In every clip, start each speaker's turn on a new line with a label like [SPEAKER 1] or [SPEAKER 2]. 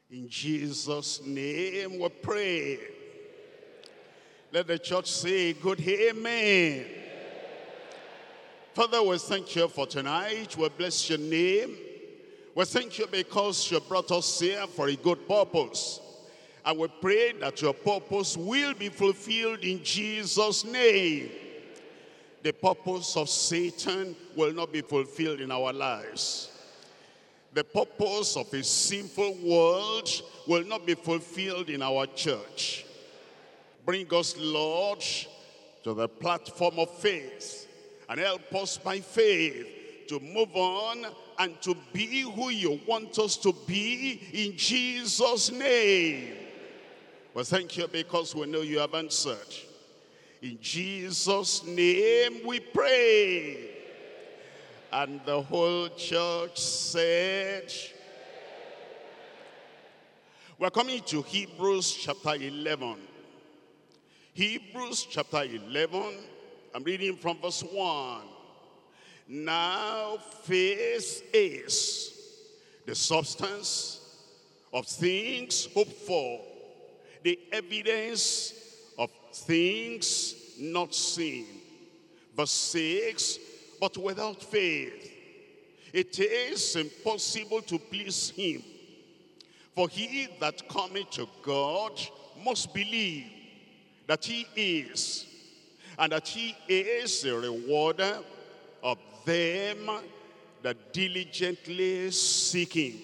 [SPEAKER 1] In Jesus' name we pray. Let the church say good amen. Father, we thank you for tonight. We bless your name. We thank you because you brought us here for a good purpose. And we pray that your purpose will be fulfilled in Jesus' name. The purpose of Satan will not be fulfilled in our lives. The purpose of a sinful world will not be fulfilled in our church. Bring us, Lord, to the platform of faith and help us by faith to move on and to be who you want us to be in Jesus' name. Well, thank you because we know you have answered. In Jesus' name we pray. And the whole church said, we're coming to Hebrews chapter 11. Hebrews chapter 11, I'm reading from verse 1. Now faith is the substance of things hoped for, the evidence of things not seen. Verse 6, but without faith, it is impossible to please him. For he that cometh to God must believe that he is, and that he is a rewarder of them that diligently seek him.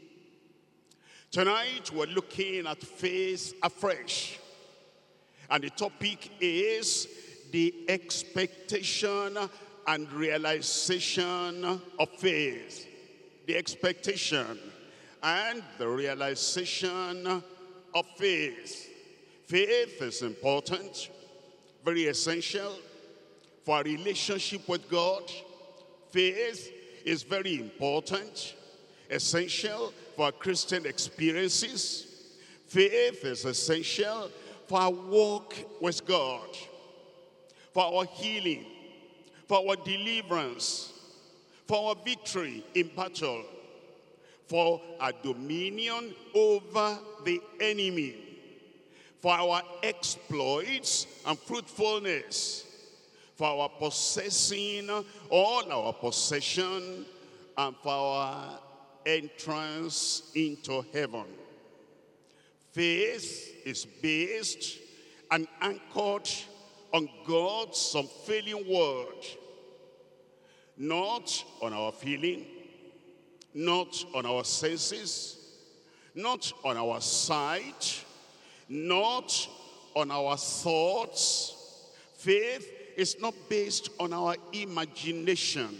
[SPEAKER 1] Tonight we're looking at faith afresh. And the topic is the expectation and realization of faith. The expectation and the realization of faith. Faith is important, very essential for our relationship with God. Faith is very important, essential for our Christian experiences. Faith is essential for our walk with God, for our healing, for our deliverance, for our victory in battle, for our dominion over the enemy, for our exploits and fruitfulness, for our possessing all our possession, and for our entrance into heaven. Faith is based and anchored on God's unfailing word, not on our feeling, not on our senses, not on our sight, not on our thoughts. Faith is not based on our imagination.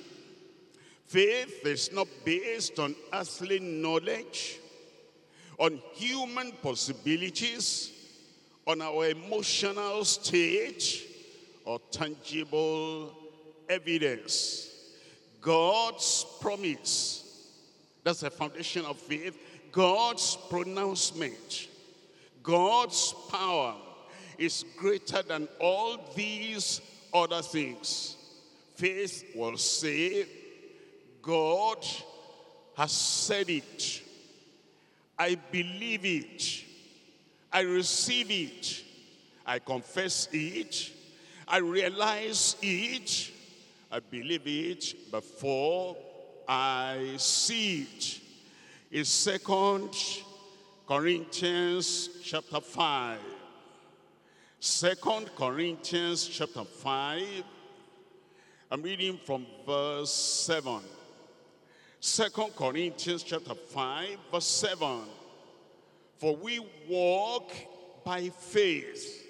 [SPEAKER 1] Faith is not based on earthly knowledge, on human possibilities, on our emotional state, or tangible evidence. God's promise, that's the foundation of faith. God's pronouncement, God's power is greater than all these other things. Faith will say, God has said it. I believe it. I receive it. I confess it. I realize it. I believe it before I see it. In 2 Corinthians chapter 5. 2 Corinthians chapter 5. I'm reading from verse 7. 2 Corinthians chapter 5, verse 7. For we walk by faith,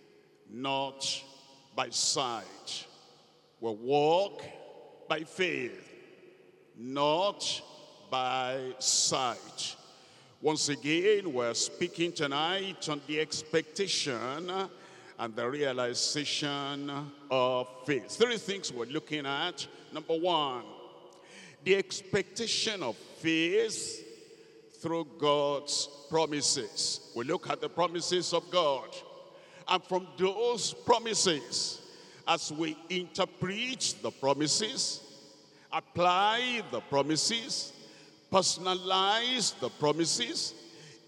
[SPEAKER 1] not by sight. We walk by faith, not by sight. Once again, we're speaking tonight on the expectation and the realization of faith. Three things we're looking at. Number one, the expectation of faith through God's promises. We look at the promises of God. And from those promises, as we interpret the promises, apply the promises, personalize the promises,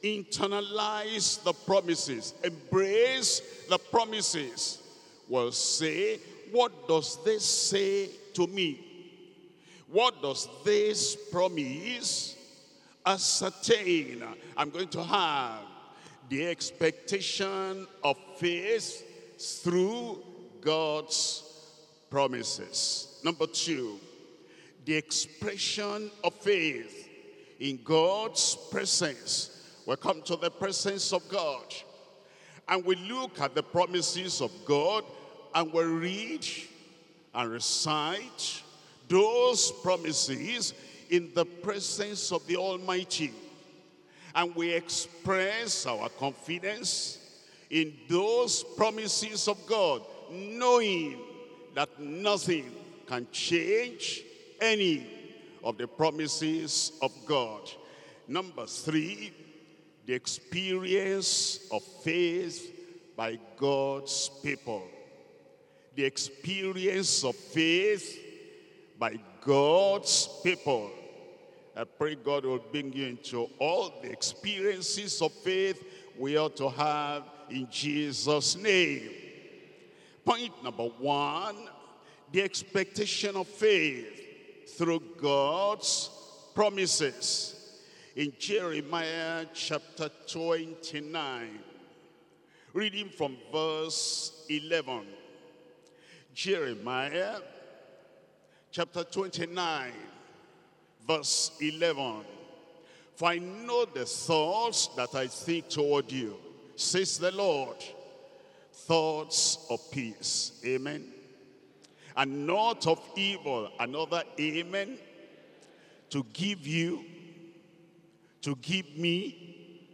[SPEAKER 1] internalize the promises, embrace the promises, will say, what does this say to me? What does this promise ascertain? I'm going to have the expectation of faith through God's promises. Number two, the expression of faith in God's presence. We come to the presence of God and we look at the promises of God and we read and recite those promises in the presence of the Almighty. And we express our confidence in those promises of God, knowing that nothing can change any of the promises of God. Number three, the experience of faith by God's people. The experience of faith by God's people. I pray God will bring you into all the experiences of faith we ought to have in Jesus' name. Point number one, the expectation of faith through God's promises. In Jeremiah chapter 29, reading from verse 11. Jeremiah chapter 29, verse 11. For I know the thoughts that I think toward you, says the Lord, thoughts of peace. Amen. And not of evil. Another amen. To give you, to give me,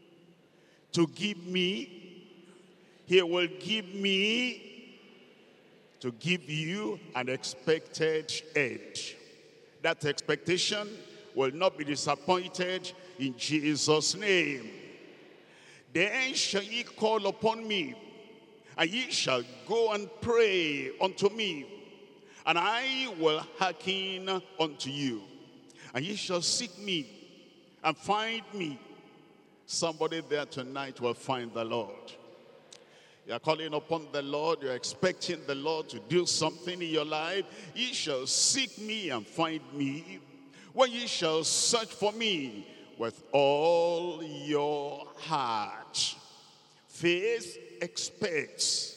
[SPEAKER 1] he will give me, to give you an expected end. That expectation will not be disappointed in Jesus' name. Then shall ye call upon me, and ye shall go and pray unto me, and I will hearken unto you. And ye shall seek me and find me. Somebody there tonight will find the Lord. You're calling upon the Lord. You're expecting the Lord to do something in your life. Ye shall seek me and find me when ye shall search for me with all your heart. Faith expects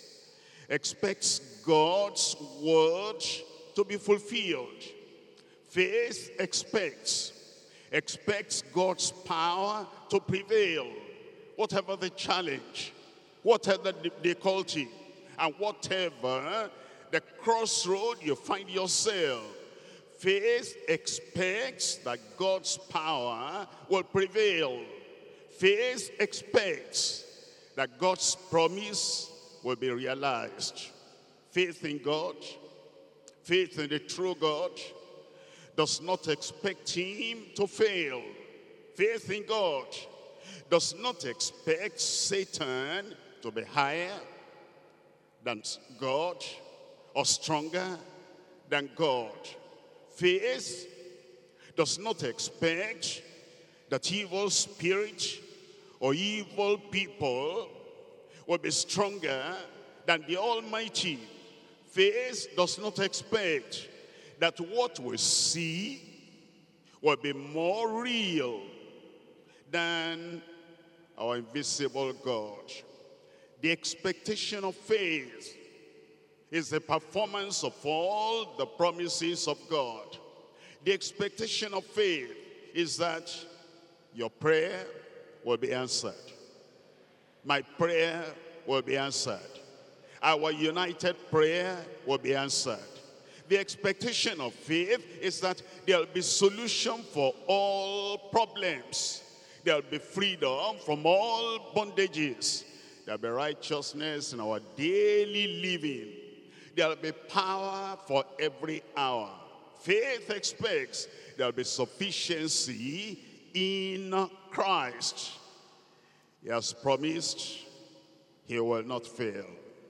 [SPEAKER 1] God's word to be fulfilled. Faith expects God's power to prevail. Whatever the challenge, whatever the difficulty, and whatever the crossroad you find yourself, faith expects that God's power will prevail. Faith expects that God's promise will be realized. Faith in God, faith in the true God, does not expect him to fail. Faith in God does not expect Satan to be higher than God or stronger than God. Faith does not expect that evil spirit or evil people will be stronger than the Almighty. Faith does not expect that what we see will be more real than our invisible God. The expectation of faith is the performance of all the promises of God. The expectation of faith is that your prayer will be answered. My prayer will be answered. Our united prayer will be answered. The expectation of faith is that there will be solution for all problems. There will be freedom from all bondages. There will be righteousness in our daily living. There will be power for every hour. Faith expects there will be sufficiency in Christ. He has promised he will not fail.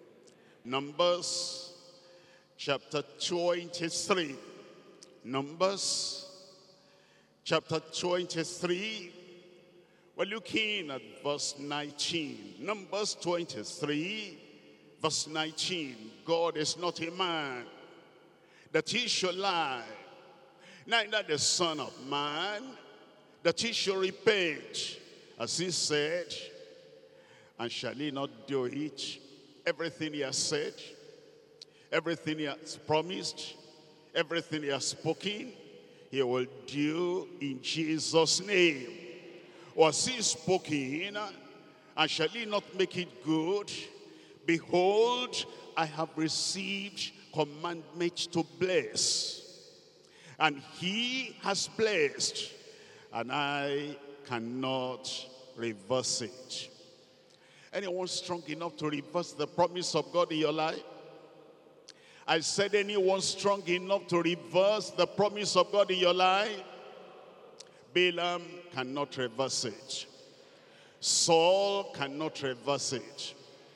[SPEAKER 1] Numbers chapter 23. Numbers chapter 23. We're looking at verse 19. Numbers 23, verse 19. God is not a man that he should lie, neither the Son of Man that he should repent. As he said, and shall he not do it? Everything he has said, everything he has promised, everything he has spoken, he will do in Jesus' name. Was he spoken, and shall he not make it good? Behold, I have received commandment to bless, and he has blessed, and I cannot reverse it. Anyone strong enough to reverse the promise of God in your life? I said, anyone strong enough to reverse the promise of God in your life? Balaam cannot reverse it. Saul cannot reverse it.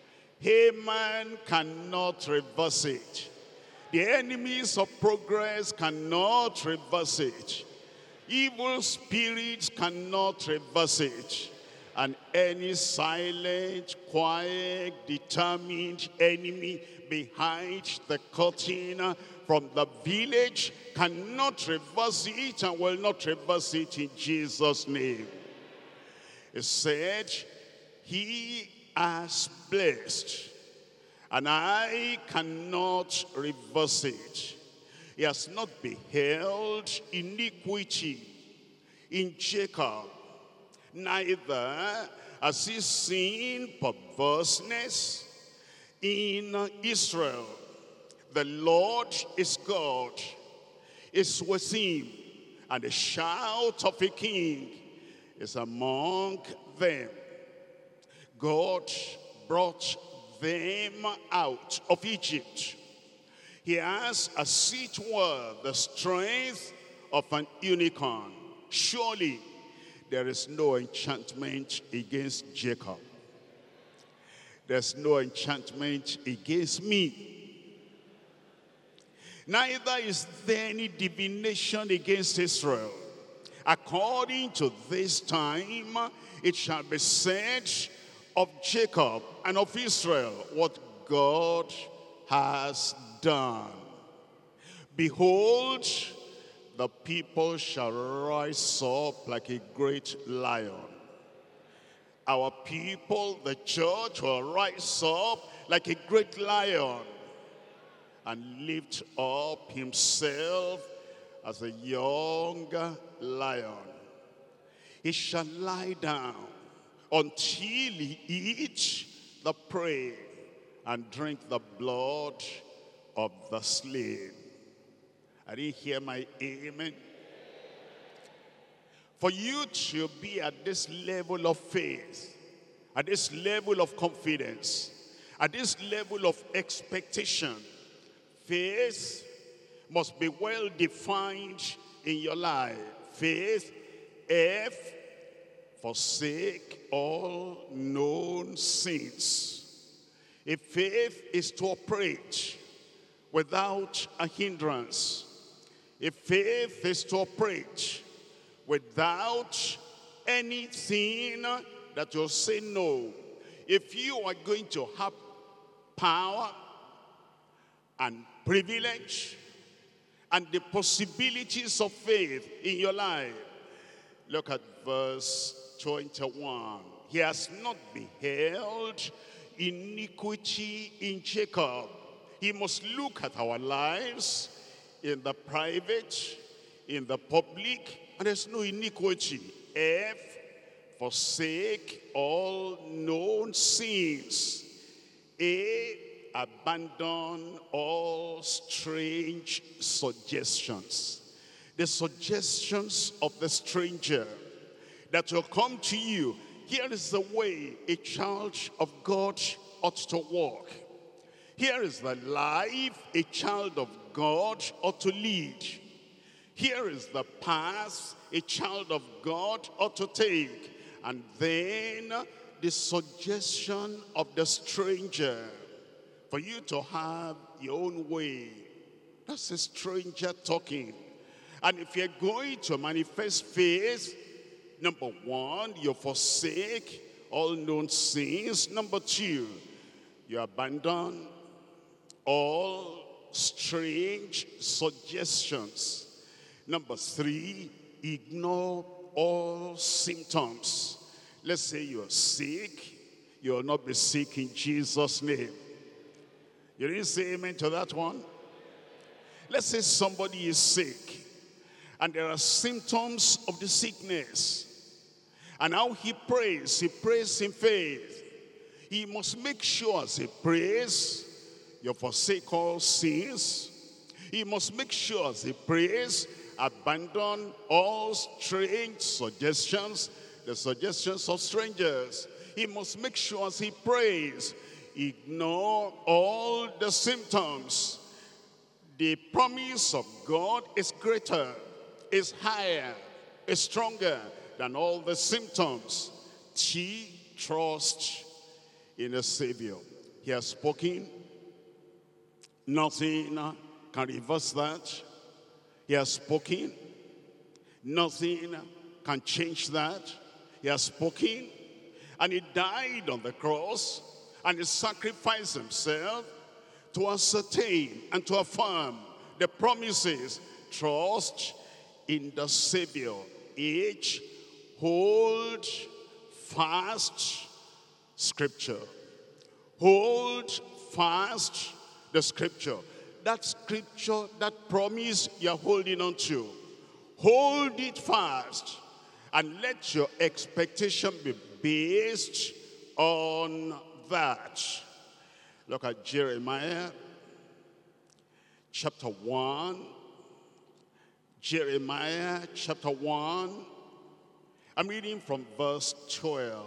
[SPEAKER 1] Haman cannot reverse it. The enemies of progress cannot reverse it. Evil spirits cannot reverse it. And any silent, quiet, determined enemy behind the curtain from the village cannot reverse it and will not reverse it in Jesus' name. He said, he has blessed, and I cannot reverse it. He has not beheld iniquity in Jacob, neither has he seen perverseness in Israel. The Lord is God, is with him, and the shout of a king is among them. God brought them out of Egypt. He has, as it were, the strength of an unicorn. Surely there is no enchantment against Jacob. There's no enchantment against me. Neither is there any divination against Israel. According to this time, it shall be said of Jacob and of Israel what God has done. Behold, the people shall rise up like a great lion. Our people, the church, will rise up like a great lion and lift up himself as a young lion. He shall lie down until he eat the prey and drink the blood of the slain. I didn't hear my amen. For you to be at this level of faith, at this level of confidence, at this level of expectation, faith must be well defined in your life. Faith, F, forsake all known sins. If faith is to operate without a hindrance, if faith is to operate without anything that will say no, if you are going to have power and privilege and the possibilities of faith in your life, look at verse 21. He has not beheld iniquity in Jacob. He must look at our lives in the private, in the public, and there's no iniquity. F, forsake all known sins. A, abandon all strange suggestions. The suggestions of the stranger that will come to you. Here is the way a child of God ought to walk. Here is the life a child of God ought to lead. Here is the path a child of God ought to take. And then the suggestion of the stranger for you to have your own way. That's a stranger talking. And if you're going to manifest faith, Number one, you forsake all known sins. Number two, you abandon all strange suggestions. Number three, ignore all symptoms. Let's say you're sick. You will not be sick in Jesus' name. You didn't say amen to that one? Let's say somebody is sick and there are symptoms of the sickness. And how he prays in faith. He must make sure as he prays, you forsake all sins. He must make sure as he prays, abandon all strange suggestions, the suggestions of strangers. He must make sure as he prays, ignore all the symptoms. The promise of God is greater, is higher, is stronger than all the symptoms. Trust in the Savior. He has spoken. Nothing can reverse that. He has spoken. Nothing can change that. He has spoken. And he died on the cross. And he sacrificed himself to ascertain and to affirm the promises. Trust in the Savior. Each hold fast Scripture. Hold fast the Scripture. That Scripture, that promise you're holding on to. Hold it fast. And let your expectation be based on that. Look at Jeremiah chapter 1. Jeremiah chapter 1. I'm reading from verse 12.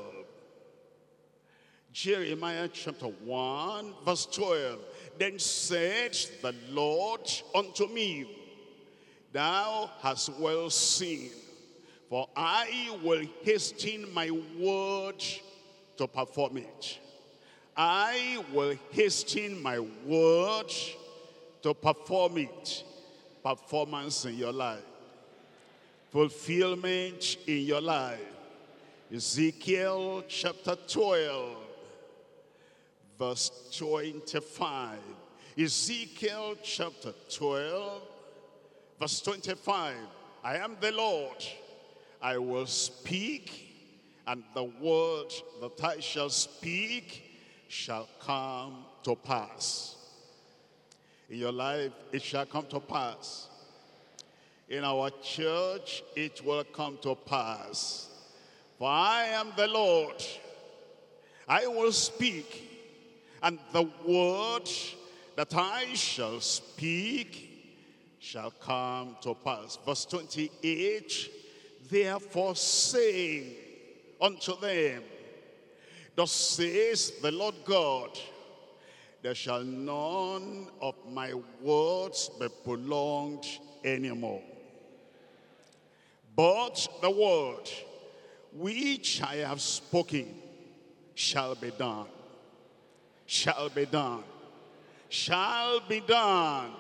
[SPEAKER 1] Jeremiah chapter 1, verse 12. Then said the Lord unto me, Thou hast well seen, for I will hasten my word to perform it. I will hasten my word to perform it. Performance in your life. Fulfillment in your life. Ezekiel chapter 12, verse 25. Ezekiel chapter 12, verse 25. I am the Lord. I will speak, and the word that I shall speak shall come to pass. In your life, it shall come to pass. In our church, it will come to pass. For I am the Lord. I will speak, and the word that I shall speak shall come to pass. Verse 28, therefore say unto them, thus says the Lord God, there shall none of my words be prolonged anymore. But the word which I have spoken shall be done. Shall be done. Shall be done,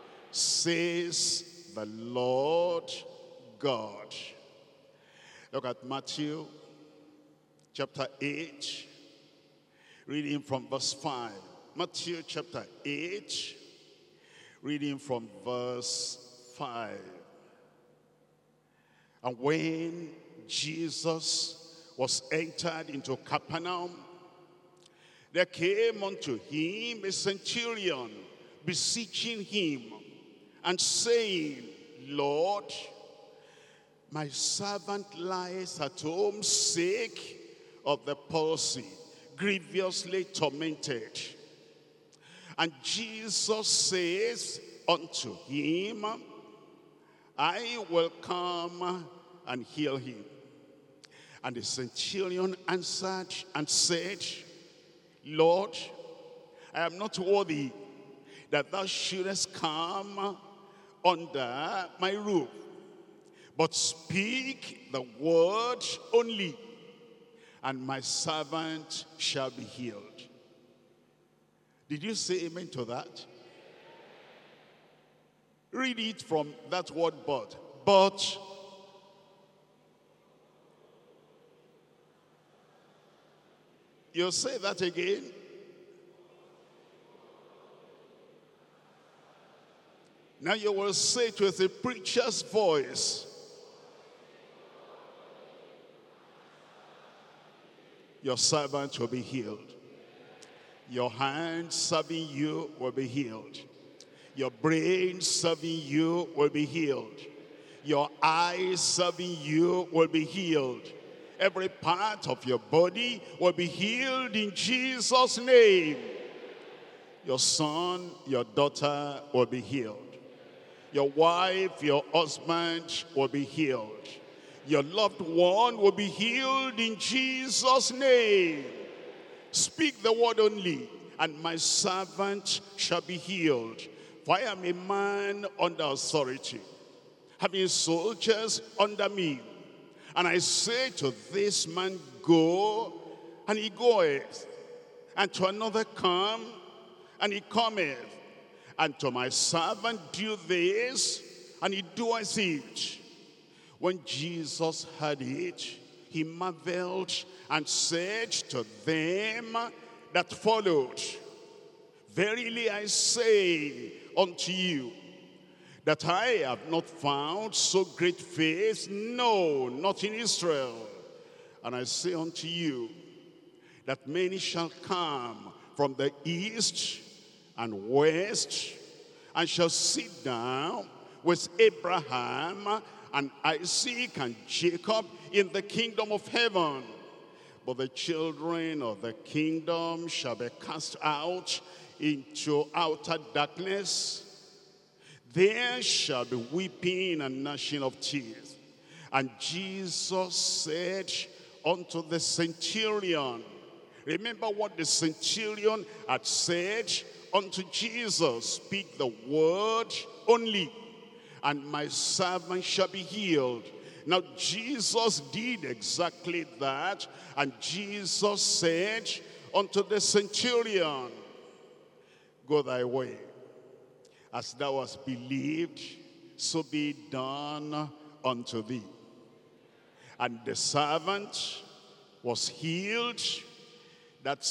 [SPEAKER 1] says the Lord God. Look at Matthew chapter 8, reading from verse 5. Matthew chapter 8, reading from verse 5. And when Jesus was entered into Capernaum, there came unto him a centurion, beseeching him, and saying, Lord, my servant lies at home, sick of the palsy, grievously tormented. And Jesus says unto him, I will come and heal him. And the centurion answered and said, Lord, I am not worthy that thou shouldest come under my roof, but speak the word only, and my servant shall be healed. Did you say amen to that? Read it from that word but. But You say that again. Now you will say it with a preacher's voice. Your servant will be healed. Your hand serving you will be healed. Your brain serving you will be healed. Your eyes serving you will be healed. Every part of your body will be healed in Jesus' name. Your son, your daughter will be healed. Your wife, your husband will be healed. Your loved one will be healed in Jesus' name. Speak the word only, and my servant shall be healed. For I am a man under authority, having soldiers under me. And I say to this man, go, and he goeth. And to another, come, and he cometh. And to my servant, do this, and he doeth it. When Jesus heard it, he marveled and said to them that followed, verily I say unto you, that I have not found so great faith, no, not in Israel. And I say unto you, that many shall come from the east and west, and shall sit down with Abraham and Isaac and Jacob in the kingdom of heaven. But the children of the kingdom shall be cast out into outer darkness. There shall be weeping and gnashing of teeth. And Jesus said unto the centurion, remember what the centurion had said unto Jesus, speak the word only, and my servant shall be healed. Now Jesus did exactly that, and Jesus said unto the centurion, go thy way. As thou hast believed, so be it done unto thee. And the servant was healed that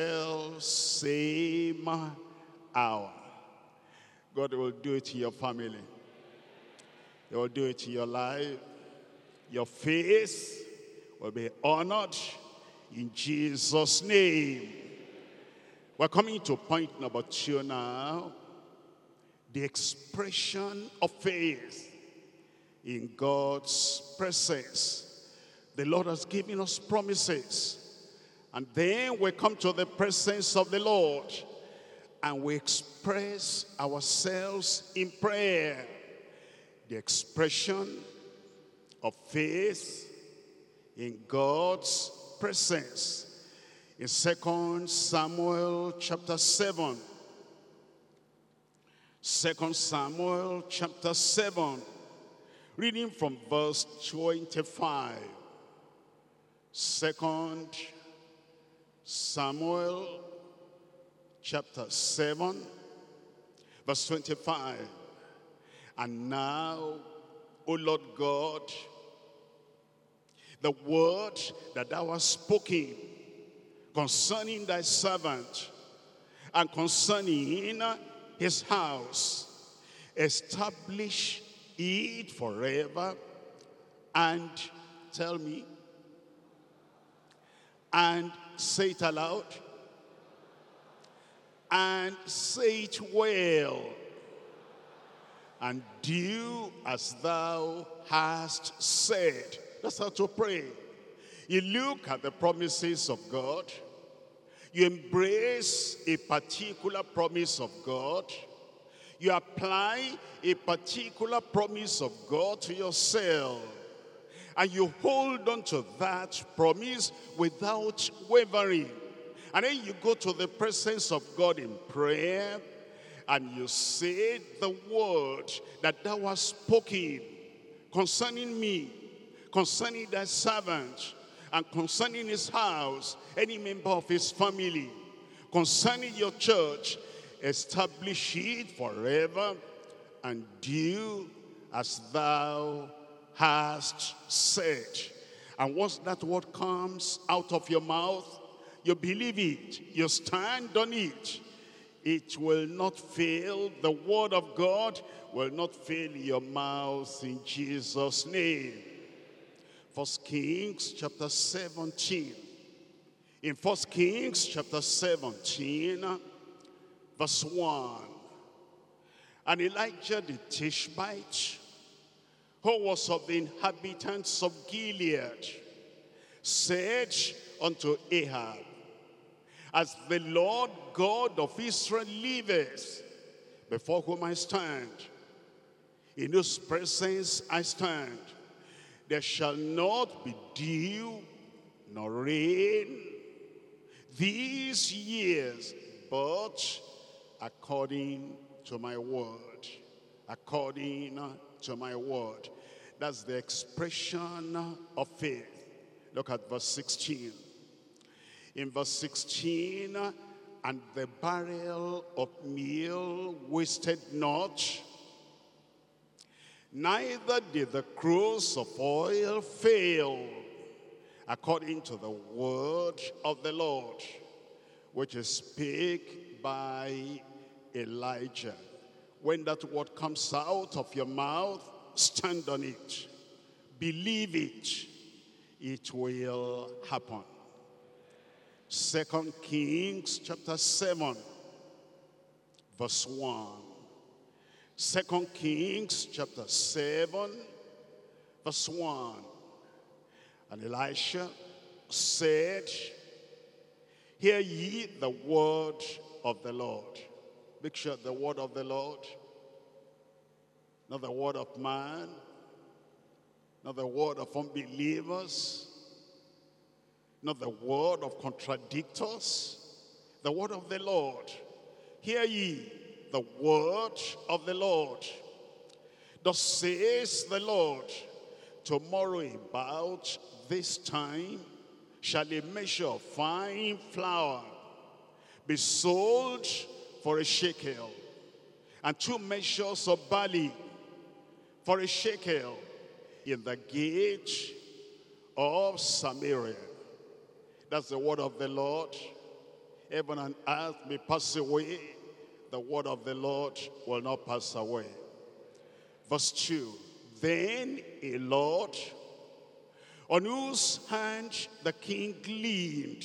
[SPEAKER 1] same hour. God will do it in your family. He will do it in your life. Your faith will be honored in Jesus' name. We're coming to point number 2 now. The expression of faith in God's presence. The Lord has given us promises. And then we come to the presence of the Lord and we express ourselves in prayer. The expression of faith in God's presence. In 2 Samuel chapter 7. 2 Samuel chapter 7. Reading from verse 25. 2 Samuel chapter 7, verse 25. And now, O Lord God, the word that thou hast spoken concerning thy servant and concerning his house, establish it forever, and tell me, and say it aloud, and say it well, and do as thou hast said. That's how to pray. You look at the promises of God. You embrace a particular promise of God. You apply a particular promise of God to yourself. And you hold on to that promise without wavering. And then you go to the presence of God in prayer. And you say the word that thou hast spoken concerning me, concerning thy servant, and concerning his house, any member of his family, concerning your church, establish it forever, and do as thou hast said. And once that word comes out of your mouth, you believe it, you stand on it, it will not fail. The word of God will not fail your mouth in Jesus' name. 1 Kings chapter 17. In 1 Kings chapter 17, verse 1. And Elijah the Tishbite, who was of the inhabitants of Gilead, said unto Ahab, as the Lord God of Israel liveth, before whom I stand, in whose presence I stand, there shall not be dew nor rain these years, but according to my word. According to my word. That's the expression of faith. Look at verse 16. In verse 16, and the barrel of meal wasted not, neither did the cruse of oil fail, according to the word of the Lord, which is spake by Elijah. When that word comes out of your mouth, stand on it. Believe it. It will happen. 2 Kings chapter 7, verse 1. 2 Kings chapter 7, verse 1. And Elisha said, hear ye the word of the Lord. Make sure the word of the Lord, not the word of man, not the word of unbelievers, not the word of contradictors, the word of the Lord. Hear ye the word of the Lord. Thus says the Lord, tomorrow about this time shall a measure of fine flour be sold for a shekel, and 2 measures of barley for a shekel in the gate of Samaria. That's the word of the Lord. Heaven and earth may pass away. The word of the Lord will not pass away. Verse 2. Then a Lord, on whose hand the king leaned,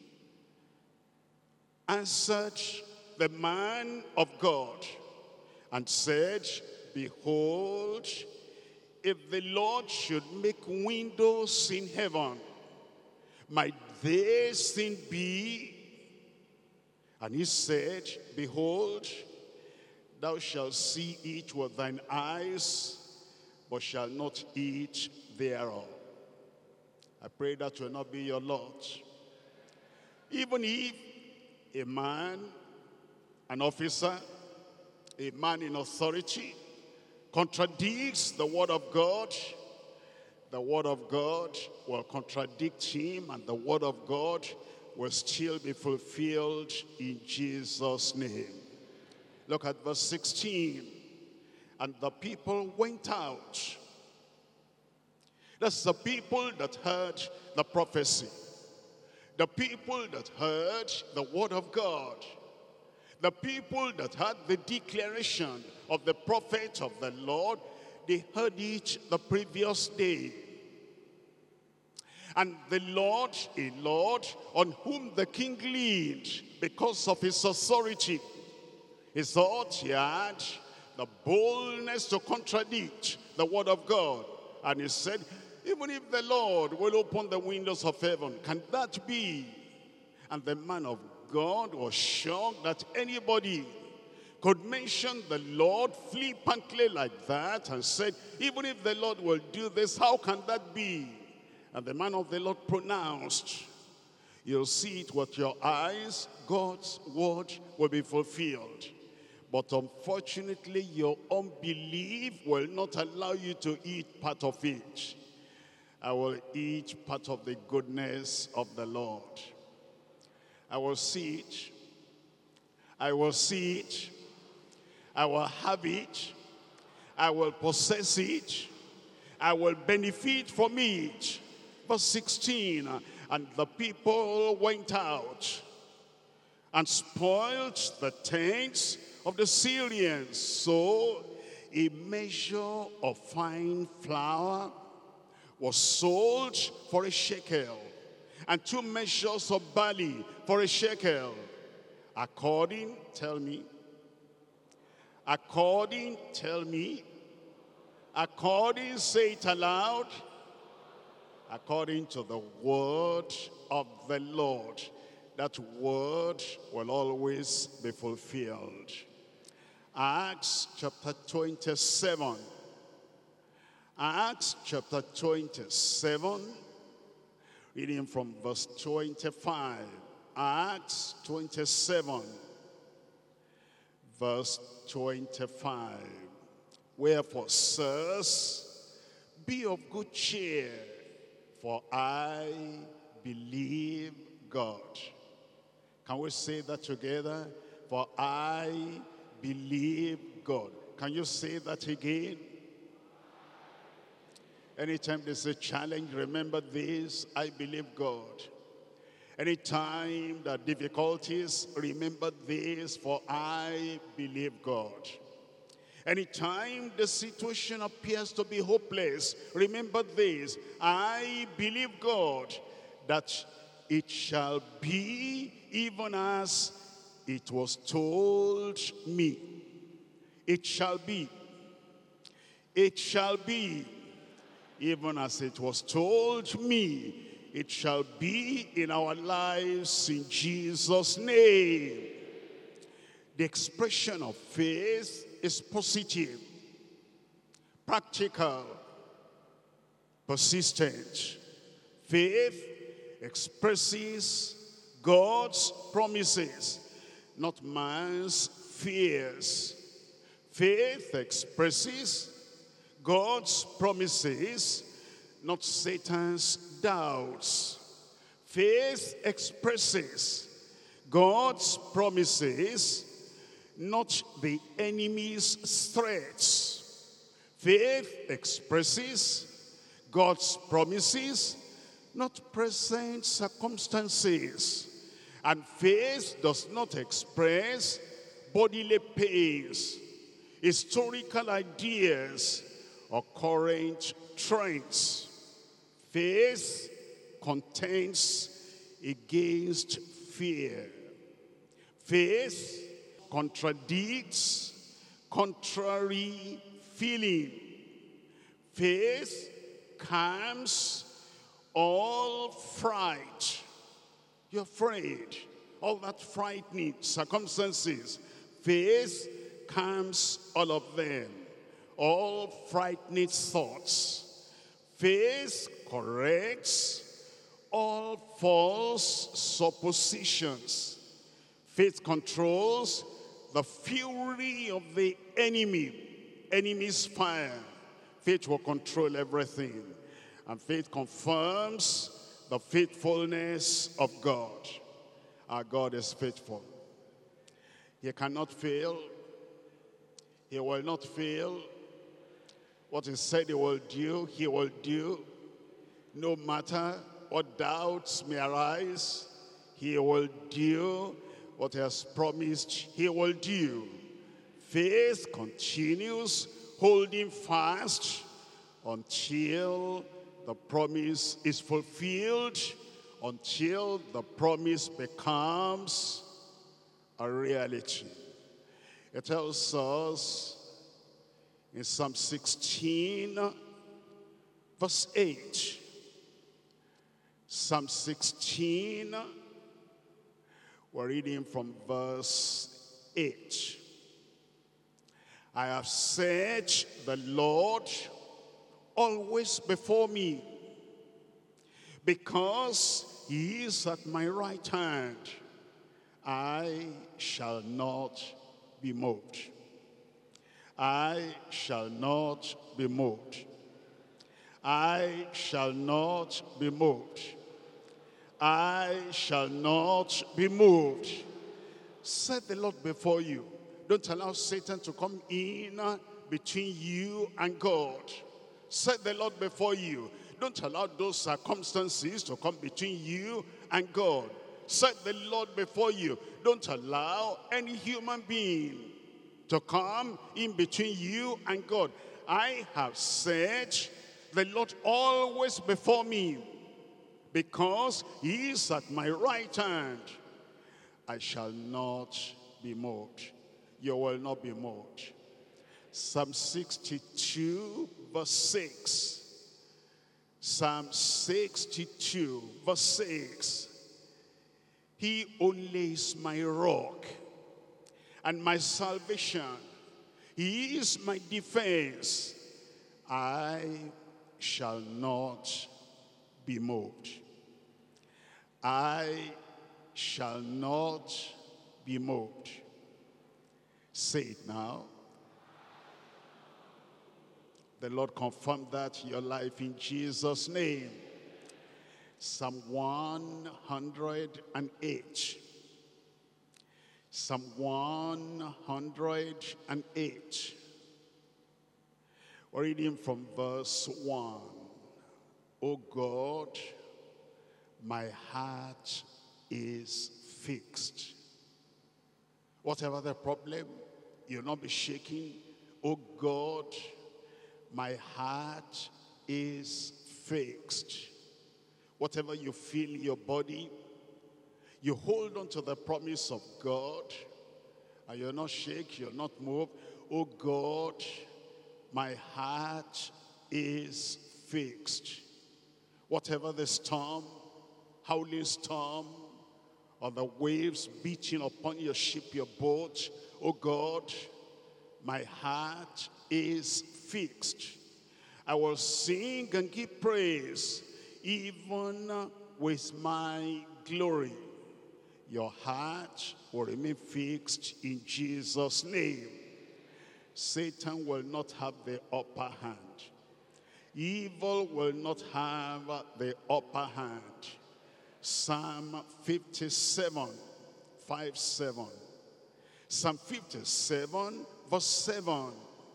[SPEAKER 1] answered the man of God and said, behold, if the Lord should make windows in heaven, might this thing be? And he said, behold, thou shalt see it with thine eyes, but shalt not eat thereof. I pray that will not be your lot. Even if a man, an officer, a man in authority, contradicts the word of God will contradict him, and the word of God will still be fulfilled in Jesus' name. Look at verse 16. And the people went out. That's the people that heard the prophecy. The people that heard the word of God. The people that heard the declaration of the prophet of the Lord. They heard it the previous day. And the Lord, a Lord on whom the king leaned because of his authority, he thought he had the boldness to contradict the word of God. And he said, even if the Lord will open the windows of heaven, can that be? And the man of God was shocked that anybody could mention the Lord flippantly like that and said, even if the Lord will do this, how can that be? And the man of the Lord pronounced, you'll see it with your eyes, God's word will be fulfilled. But unfortunately, your unbelief will not allow you to eat part of it. I will eat part of the goodness of the Lord. I will see it. I will see it. I will have it. I will possess it. I will benefit from it. Verse 16, And the people went out and spoiled the tents of the Syrians. So a measure of fine flour was sold for a shekel, and 2 measures of barley for a shekel. According, tell me, according, say it aloud, according to the word of the Lord. That word will always be fulfilled. Acts chapter 27. Acts chapter 27, reading from verse 25. Acts 27, verse 25. Wherefore, sirs, be of good cheer, for I believe God. Can we say that together? For I believe God. Can you say that again? Anytime there's a challenge, remember this: I believe God. Anytime there are difficulties, remember this: for I believe God. Anytime the situation appears to be hopeless, remember this: I believe God, that it shall be even as it was told me. It shall be. It shall be even as it was told me. It shall be in our lives in Jesus' name. The expression of faith is positive, practical, persistent. Faith expresses God's promises, not man's fears. Faith expresses God's promises, not Satan's doubts. Faith expresses God's promises, not the enemy's threats. Faith expresses God's promises, not present circumstances. And faith does not express bodily pains, historical ideas, or current trends. Faith contends against fear. Faith contradicts contrary feeling. Faith calms all fright. You're afraid, all that frightening circumstances. Faith calms all of them, all frightening thoughts. Faith corrects all false suppositions. Faith controls the fury of the enemy's fire. Faith will control everything. And faith confirms the faithfulness of God. Our God is faithful. He cannot fail. He will not fail. What he said he will do. No matter what doubts may arise, he will do what he has promised he will do. Faith continues holding fast until the promise is fulfilled, until the promise becomes a reality. It tells us in Psalm 16, verse 8. Psalm 16, we're reading from verse 8. I have set the Lord always before me, because he is at my right hand. I shall not be moved. I shall not be moved. I shall not be moved. I shall not be moved. Set the Lord before you. Don't allow Satan to come in between you and God. Set the Lord before you. Don't allow those circumstances to come between you and God. Set the Lord before you. Don't allow any human being to come in between you and God. I have set the Lord always before me, because he is at my right hand. I shall not be moved. You will not be moved. Psalm 62 verse 6. Psalm 62 verse 6. He only is my rock and my salvation. He is my defense. I shall not be moved. I shall not be moved. Say it now. The Lord confirm that in your life in Jesus' name. Psalm 108. Psalm 108. We're reading from verse 1. O God, my heart is fixed. Whatever the problem, you'll not be shaking. O God, my heart is fixed. Whatever you feel in your body, you hold on to the promise of God, and you're not shaken, you're not moved. Oh God, my heart is fixed. Whatever the storm, howling storm, or the waves beating upon your ship, your boat, oh God, my heart is fixed. I will sing and give praise, even with my glory. Your heart will remain fixed in Jesus' name. Satan will not have the upper hand. Evil will not have the upper hand. Psalm 57, 5-7. Psalm 57, verse 7.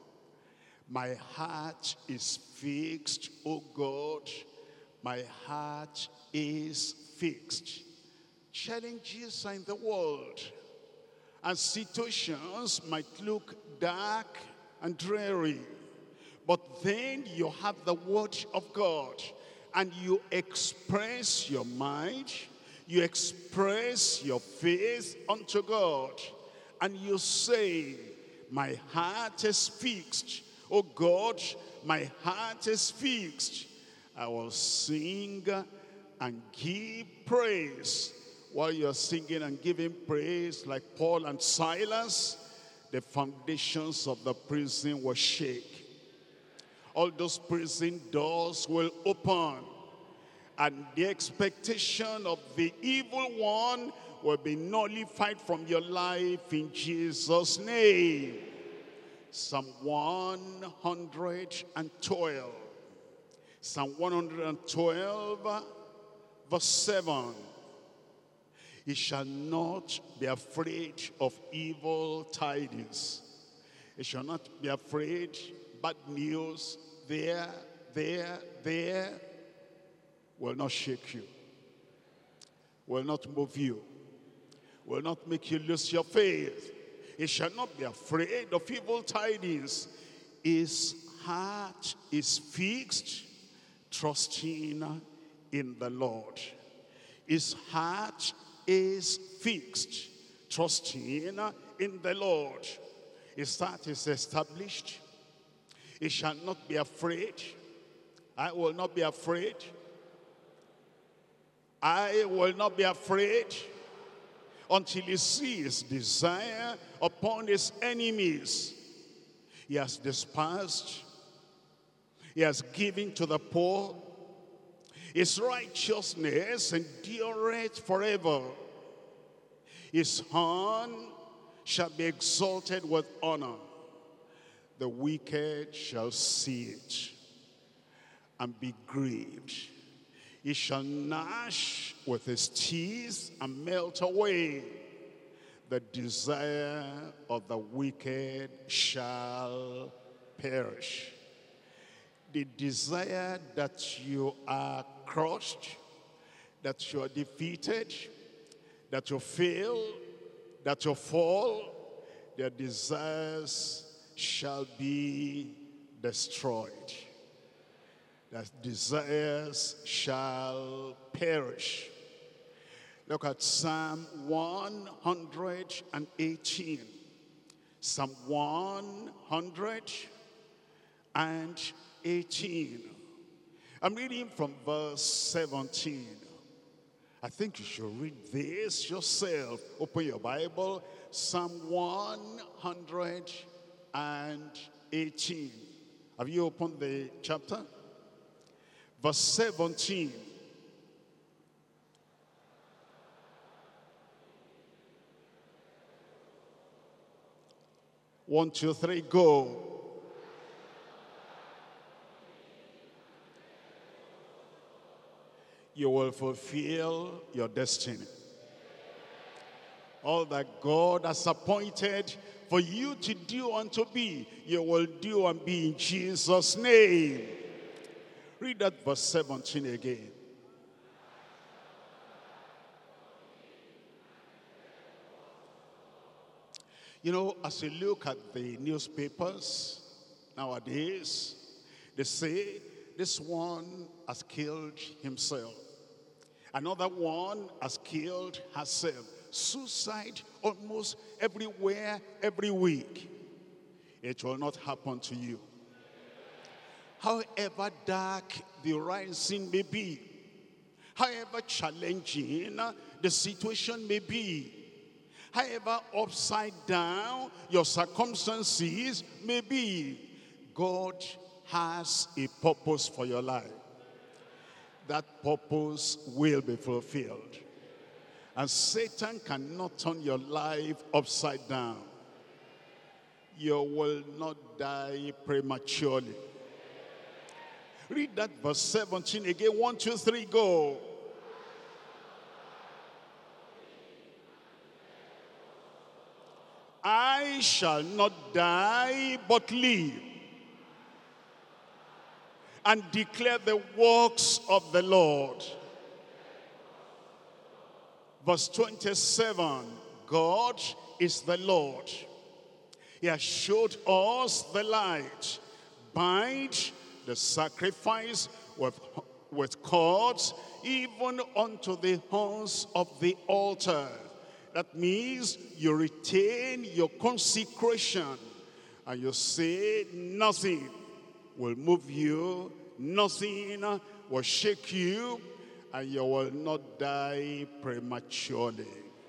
[SPEAKER 1] My heart is fixed, O God. My heart is fixed. Challenges are in the world, and situations might look dark and dreary. But then you have the word of God, and you express your mind, you express your faith unto God, and you say, my heart is fixed. Oh God, my heart is fixed. I will sing and give praise. While you're singing and giving praise, like Paul and Silas, the foundations of the prison will shake. All those prison doors will open, and the expectation of the evil one will be nullified from your life in Jesus' name. Psalm 112. Psalm 112, verse 7. He shall not be afraid of evil tidings. He shall not be afraid. Bad news there will not shake you, will not move you, will not make you lose your faith. He shall not be afraid of evil tidings. His heart is fixed, trusting in the Lord. His heart is fixed, trusting in the Lord. His heart is established. He shall not be afraid. I will not be afraid. I will not be afraid until he sees desire upon his enemies. He has despised. He has given to the poor. His righteousness endureth forever. His horn shall be exalted with honor. The wicked shall see it and be grieved. He shall gnash with his teeth and melt away. The desire of the wicked shall perish. the desire that you are crushed, that you are defeated, that you fail, that you fall, their desires shall be destroyed. Their desires shall perish. Look at Psalm 118. Psalm 118. I'm reading from verse 17. I think you should read this yourself. Open your Bible. Psalm 118. Have you opened the chapter? Verse 17. One, two, three, go. You will fulfill your destiny. All that God has appointed for you to do and to be, you will do and be in Jesus' name. Read that verse 17 again. You know, as you look at the newspapers nowadays, they say this one has killed himself. Another one has killed herself. Suicide almost everywhere, every week. It will not happen to you. However dark the rising may be, however challenging the situation may be, however upside down your circumstances may be, God has a purpose for your life. That purpose will be fulfilled. And Satan cannot turn your life upside down. You will not die prematurely. Read that verse 17 again. 1, 2, 3, go. I shall not die but live and declare the works of the Lord. Verse 27, God is the Lord. He has showed us the light. Bind the sacrifice with cords, even unto the horns of the altar. That means you retain your consecration and you say nothing will move you, nothing will shake you, and you will not die prematurely.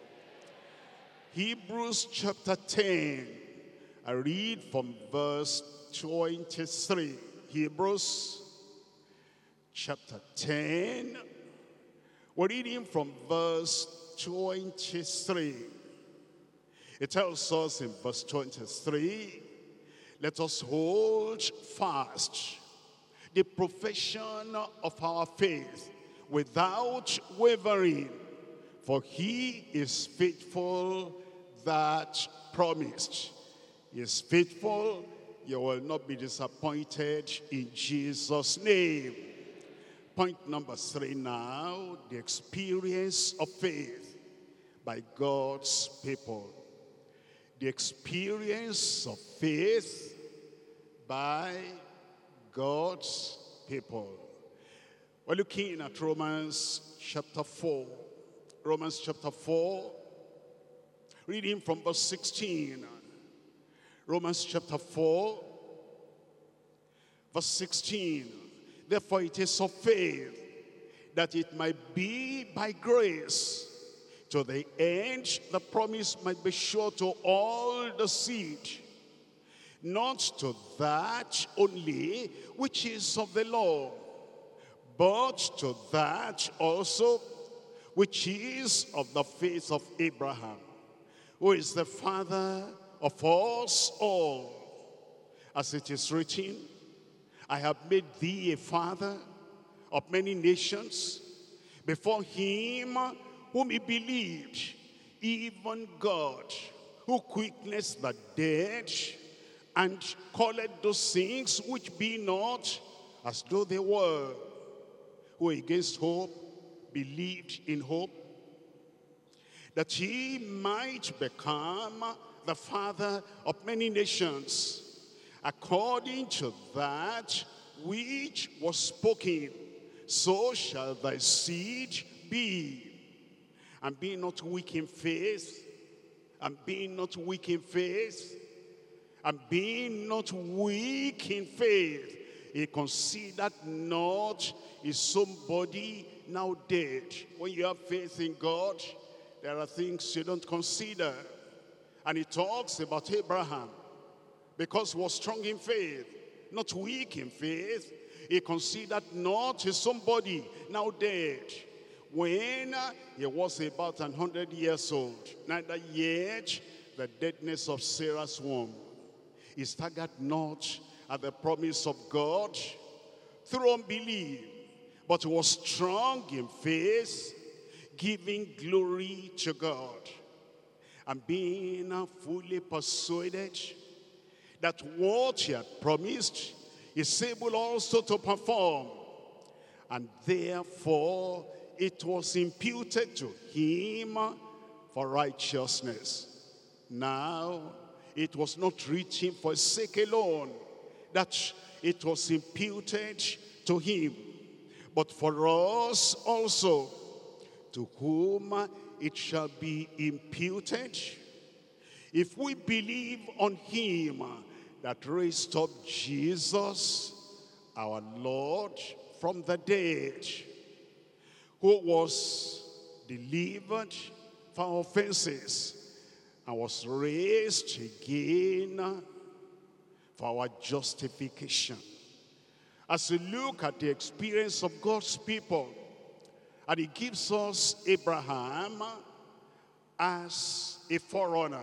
[SPEAKER 1] Hebrews chapter 10, I read from verse 23. Hebrews chapter 10, we're reading from verse 23. It tells us in verse 23, let us hold fast the profession of our faith without wavering, for he is faithful that promised. He is faithful. You will not be disappointed in Jesus' name. Point number 3 now, the experience of faith by God's people. The experience of faith by God's people. We're looking at Romans chapter 4. Romans chapter 4, reading from verse 16. Romans chapter 4, verse 16. Therefore it is of faith, that it might be by grace, to the end the promise might be sure to all the seed, not to that only which is of the law, but to that also which is of the faith of Abraham, who is the father of us all. As it is written, I have made thee a father of many nations, before him whom he believed, even God, who quickeneth the dead, and calleth those things which be not as though they were, who against hope believed in hope, that he might become the father of many nations, according to that which was spoken, so shall thy seed be. And be not weak in faith, and being not weak in faith, and being not weak in faith, he considered not his somebody now dead. When you have faith in God, there are things you don't consider. And he talks about Abraham, because he was strong in faith, not weak in faith. He considered not his somebody now dead, when he was about 100 years old, neither yet the deadness of Sarah's womb. He staggered not at the promise of God through unbelief, but was strong in faith, giving glory to God, and being fully persuaded that what he had promised is able also to perform. And therefore it was imputed to him for righteousness. Now it was not written for his sake alone that it was imputed to him, but for us also, to whom it shall be imputed, if we believe on him that raised up Jesus, our Lord, from the dead, who was delivered for our offenses and was raised again for our justification. As we look at the experience of God's people, and he gives us Abraham as a forerunner,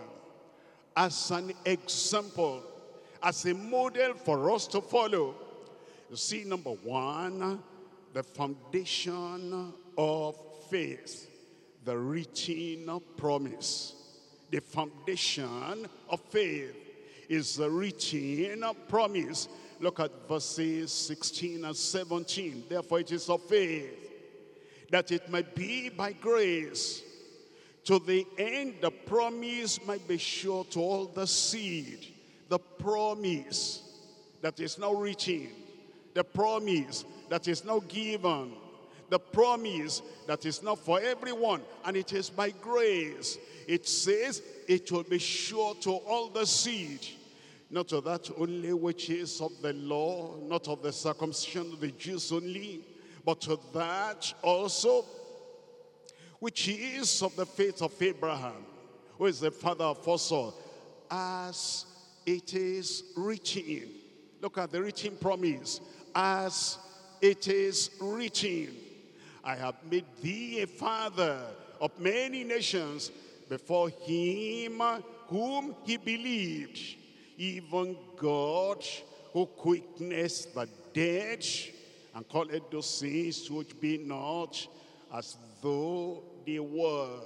[SPEAKER 1] as an example, as a model for us to follow. You see, number one, the foundation of faith, the written promise. The foundation of faith is the written promise. Look at verses 16 and 17. Therefore it is of faith, that it might be by grace, to the end the promise might be sure to all the seed. The promise that is now written, the promise that is now given, the promise that is not for everyone, and it is by grace. It says it will be sure to all the seed, not to that only which is of the law, not of the circumcision of the Jews only, but to that also which is of the faith of Abraham, who is the father of us all, as it is written. Look at the written promise. As it is written, I have made thee a father of many nations, before him whom he believed, even God, who quickeneth the dead, and calleth those things which be not as though they were.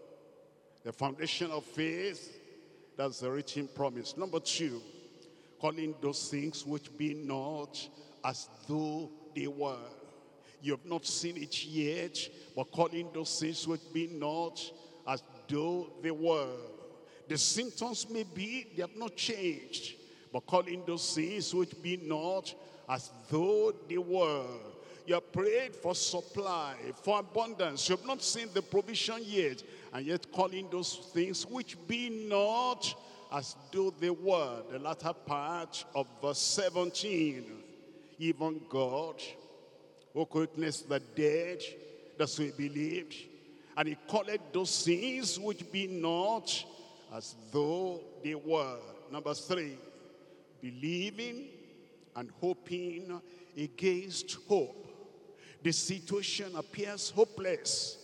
[SPEAKER 1] The foundation of faith, that's the written promise. Number two, calling those things which be not as though they were. You have not seen it yet, but calling those things which be not as though they were. The symptoms may be, they have not changed, but calling those things which be not as though they were. You have prayed for supply, for abundance. You have not seen the provision yet, and yet calling those things which be not as though they were. The latter part of verse 17. Even God, who quickeneth the dead, that's what he believed. And he called those things which be not as though they were. Number three, believing and hoping against hope. The situation appears hopeless,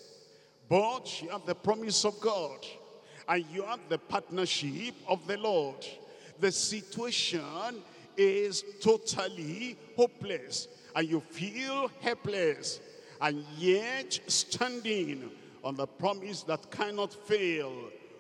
[SPEAKER 1] but you have the promise of God, and you have the partnership of the Lord. The situation is totally hopeless, and you feel helpless, and yet standing on the promise that cannot fail,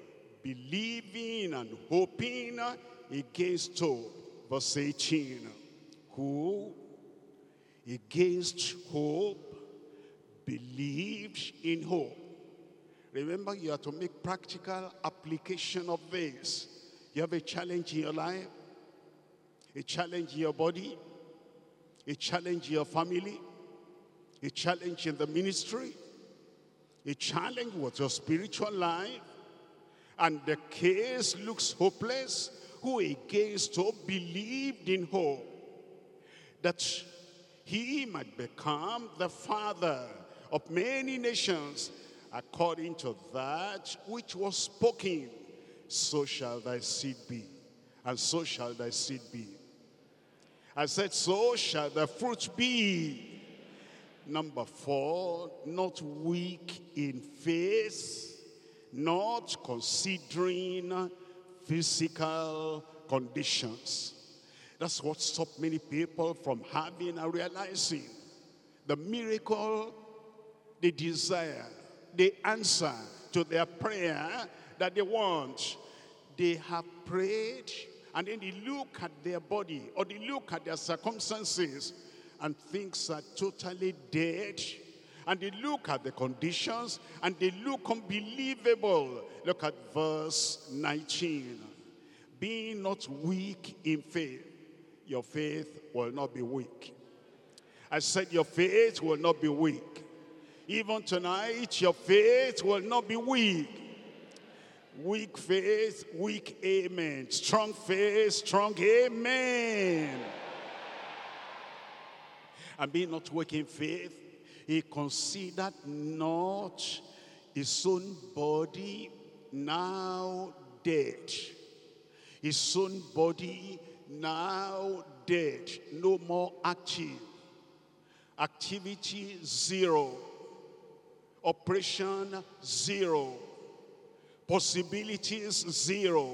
[SPEAKER 1] believing and hoping against hope. Verse 18, who against hope, believed in hope. Remember, you have to make practical application of this. You have a challenge in your life, a challenge in your body, a challenge in your family, a challenge in the ministry, a challenge with your spiritual life, and the case looks hopeless. Who against hope believed in hope, that he might become the father of many nations, according to that which was spoken, so shall thy seed be, and so shall thy seed be. I said, so shall the fruit be. Number 4, not weak in faith, not considering physical conditions. That's what stopped many people from having and realizing the miracle, the desire, the answer to their prayer that they want. They have prayed, and then they look at their body, or they look at their circumstances, and things are totally dead. And they look at the conditions, and they look unbelievable. Look at verse 19. Being not weak in faith. Your faith will not be weak. I said your faith will not be weak. Even tonight, your faith will not be weak. Weak faith, weak amen. Strong faith, strong amen. And being not weak in faith, he considered not his own body now dead. His own body now dead. No more active. Activity 0. Operation 0. Possibilities 0.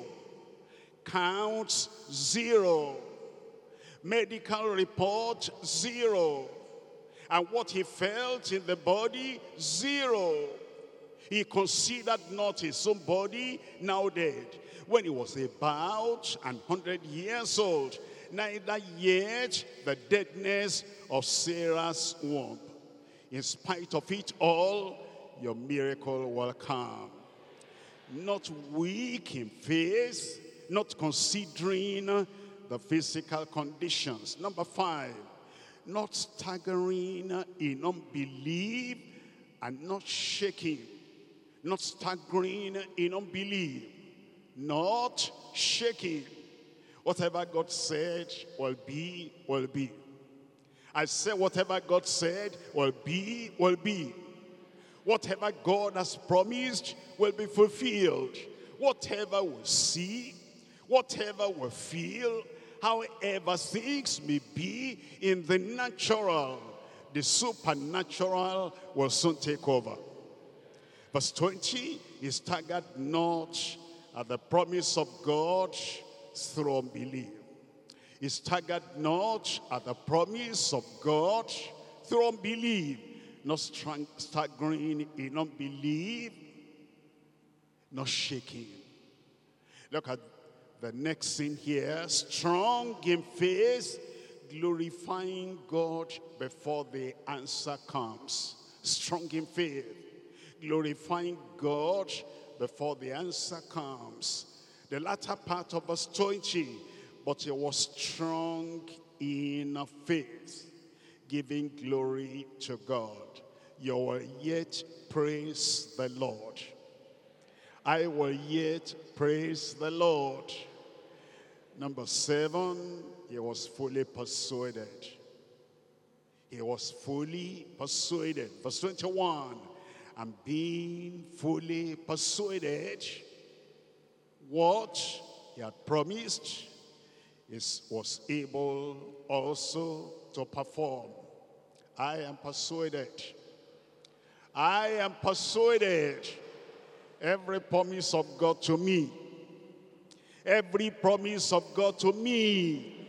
[SPEAKER 1] Counts 0. Medical report 0. And what he felt in the body 0. He considered not his own body now dead. When he was about 100 years old, neither yet the deadness of Sarah's womb. In spite of it all, your miracle will come. Not weak in faith, not considering the physical conditions. Number 5, not staggering in unbelief and not shaking. Not staggering in unbelief, not shaking. Whatever God said will be, will be. I said whatever God said will be, will be. Whatever God has promised will be fulfilled. Whatever we see, whatever we feel, however things may be in the natural, the supernatural will soon take over. Verse 20, he staggered not at the promise of God through unbelief. He staggered not at the promise of God through unbelief. Not staggering in unbelief, not shaking. Look at the next thing here. Strong in faith, glorifying God before the answer comes. Strong in faith, glorifying God before the answer comes. The latter part of verse 20, but he was strong in faith, giving glory to God. You will yet praise the Lord. I will yet praise the Lord. Number 7, he was fully persuaded. He was fully persuaded. Verse 21, and being fully persuaded, what he had promised was able also to perform. I am persuaded. I am persuaded. Every promise of God to me, every promise of God to me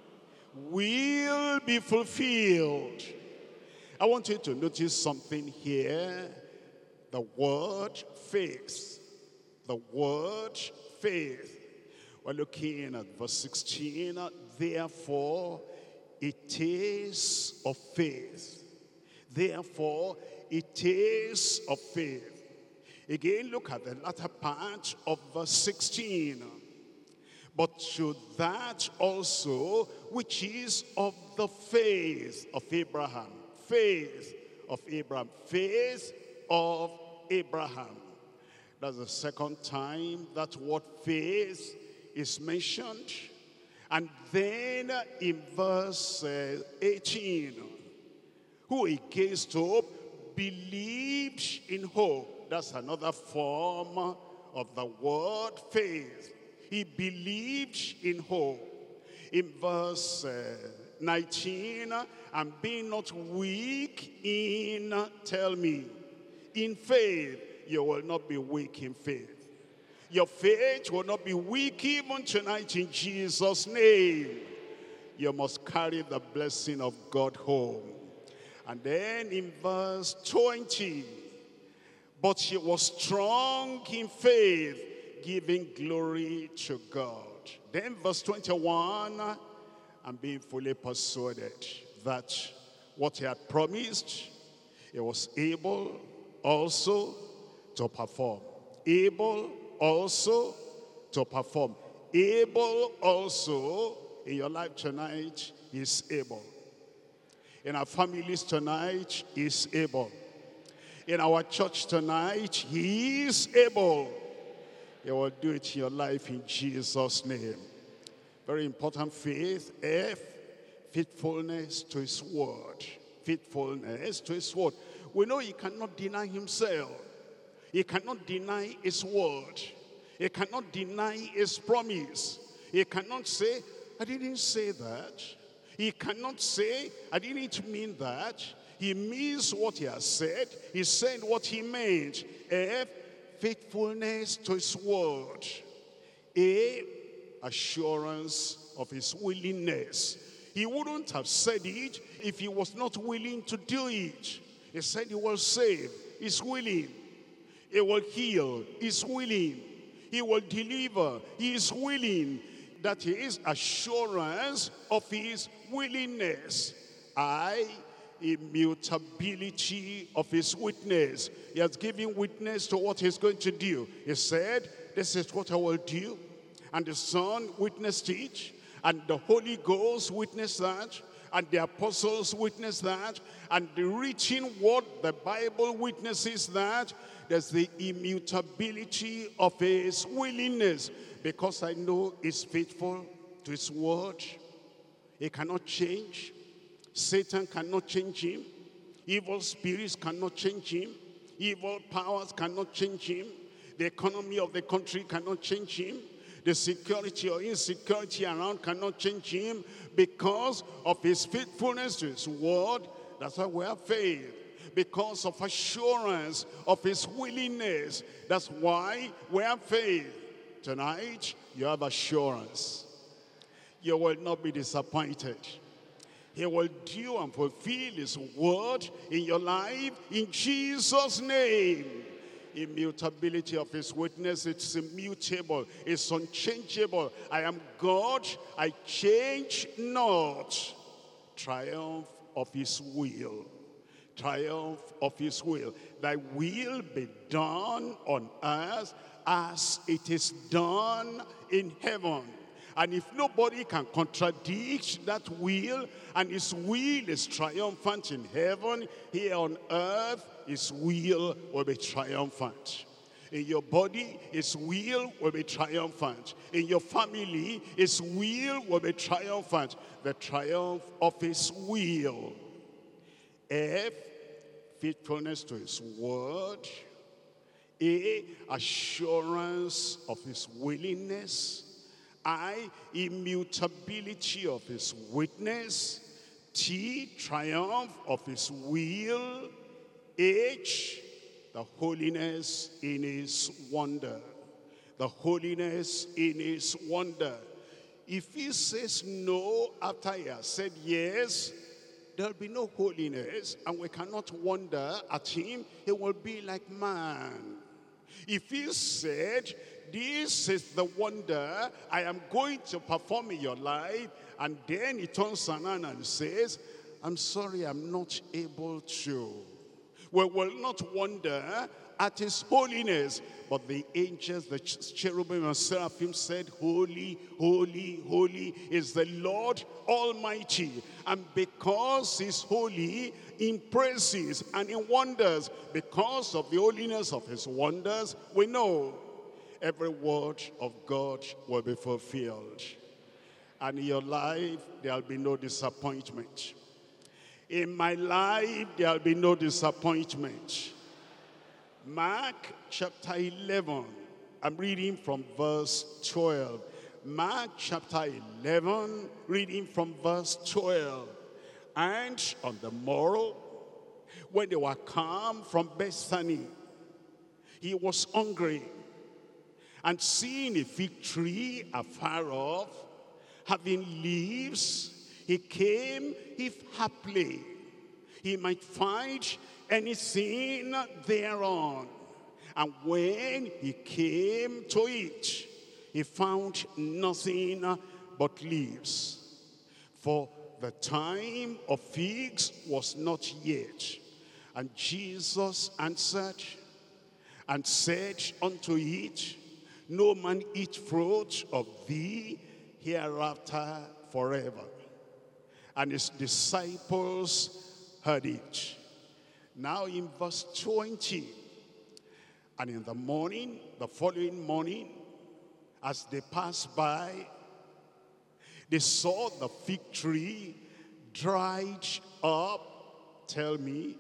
[SPEAKER 1] will be fulfilled. I want you to notice something here. The word faith. The word faith. We're looking at verse 16. Therefore, it is of faith. Therefore, it is of faith. Again, look at the latter part of verse 16. But to that also which is of the faith of Abraham. Faith of Abraham. Faith of Abraham. That's the second time that word faith is mentioned. And then in verse 18, who against hope believed in hope. That's another form of the word faith. He believed in hope. In verse 19, and be not weak in, tell me, in faith. You will not be weak in faith. Your faith will not be weak even tonight in Jesus' name. You must carry the blessing of God home. And then in verse 20, but she was strong in faith, giving glory to God. Then verse 21, and being fully persuaded that what he had promised, he was able also to perform. Able also to perform. Able also in your life tonight is able. In our families tonight, he is able. In our church tonight, he is able. He will do it in your life in Jesus' name. Very important faith. F, faithfulness to his word. Faithfulness to his word. We know he cannot deny himself. He cannot deny his word. He cannot deny his promise. He cannot say, I didn't say that. He cannot say, I didn't mean that. He means what he has said. He said what he meant. F, faithfulness to his word. A, assurance of his willingness. He wouldn't have said it if he was not willing to do it. He said he will save. He's willing. He will heal. He's willing. He will deliver. He is willing. That he is assurance of his willingness. I, immutability of his witness. He has given witness to what he's going to do. He said, this is what I will do. And the Son witnessed it. And the Holy Ghost witnessed that. And the apostles witnessed that. And the written word, the Bible witnesses that. There's the immutability of his willingness. Because I know he's faithful to his word. He cannot change. Satan cannot change him. Evil spirits cannot change him. Evil powers cannot change him. The economy of the country cannot change him. The security or insecurity around cannot change him because of his faithfulness to his word. That's why we have faith. Because of assurance of his willingness. That's why we have faith. Tonight, you have assurance. You will not be disappointed. He will do and fulfill his word in your life in Jesus' name. Immutability of his witness, it's immutable, it's unchangeable. I am God, I change not. Triumph of his will. Triumph of his will. Thy will be done on earth as it is done in heaven. And if nobody can contradict that will, and his will is triumphant in heaven, here on earth, his will be triumphant. In your body, his will be triumphant. In your family, his will be triumphant. The triumph of his will. F, faithfulness to his word. A, assurance of his willingness. I, immutability of his witness. T, triumph of his will. H, the holiness in his wonder. The holiness in his wonder. If he says no after he has said yes, there'll be no holiness, and we cannot wonder at him. He will be like man. If he said, this is the wonder I am going to perform in your life, and then he turns around and says, I'm sorry, I'm not able to. We will not wonder at his holiness. But the angels, the cherubim and seraphim said, holy, holy, holy is the Lord Almighty. And because he's holy in praises and in wonders, because of the holiness of his wonders, we know every word of God will be fulfilled. And in your life, there'll be no disappointment. In my life, there'll be no disappointment. Mark chapter 11, I'm reading from verse 12. Mark chapter 11, reading from verse 12. And on the morrow, when they were come from Bethany, he was hungry. And seeing a fig tree afar off, having leaves, he came, if haply he might find anything thereon. And when he came to it, he found nothing but leaves. For the time of figs was not yet. And Jesus answered and said unto it, no man eat fruit of thee hereafter forever. And his disciples heard it. Now in verse 20, and in the morning, the following morning, as they passed by, they saw the fig tree dried up. Tell me.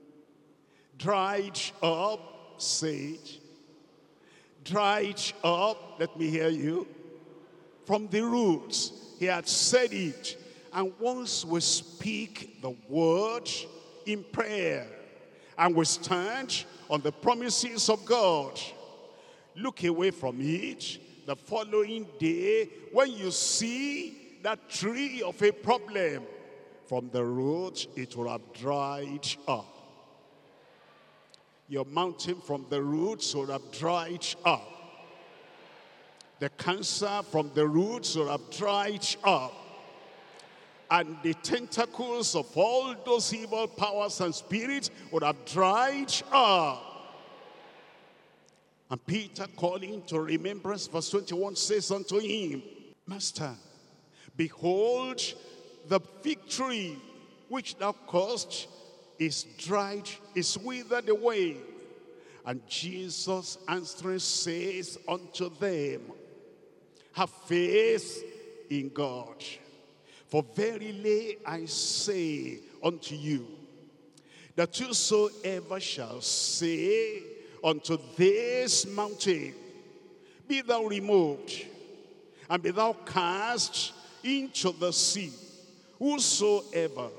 [SPEAKER 1] Dried up, say it. Dried up, let me hear you. From the roots, he had said it. And once we speak the word in prayer, and we stand on the promises of God, look away from it. The following day, when you see that tree of a problem, from the root, it will have dried up. Your mountain from the roots will have dried up. The cancer from the roots will have dried up. And the tentacles of all those evil powers and spirits would have dried up. And Peter, calling to remembrance, verse 21 says unto him, Master, behold, the fig tree which thou caused is dried, is withered away. And Jesus answering says unto them, have faith in God. For verily I say unto you, that whosoever shall say unto this mountain, be thou removed, and be thou cast into the sea, whosoever,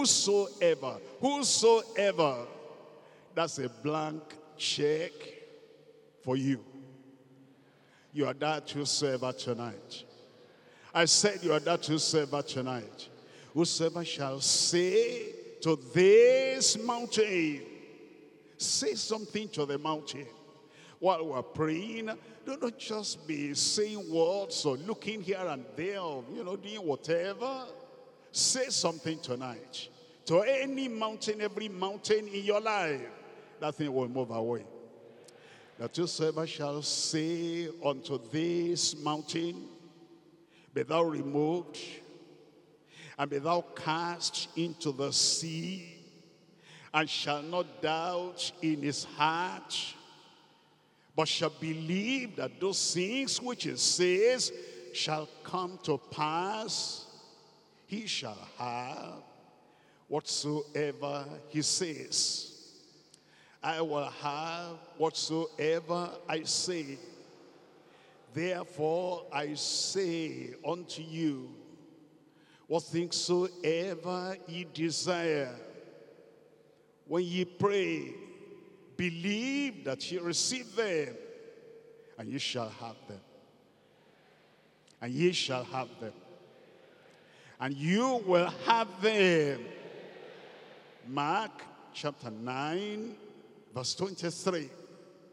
[SPEAKER 1] that's a blank check for you. You are that whosoever tonight. I said you are that whosoever tonight. Whosoever shall say to this mountain, say something to the mountain. While we're praying, don't just be saying words or looking here and there or, doing whatever. Say something tonight. To any mountain, every mountain in your life, that thing will move away. That whosoever shall say unto this mountain, be thou removed, and be thou cast into the sea, and shall not doubt in his heart, but shall believe that those things which he says shall come to pass, he shall have whatsoever he says. I will have whatsoever I say. Therefore I say unto you, what things soever ye desire, when ye pray, believe that ye receive them, and ye shall have them. And ye shall have them. And you will have them. Mark chapter 9, verse 23.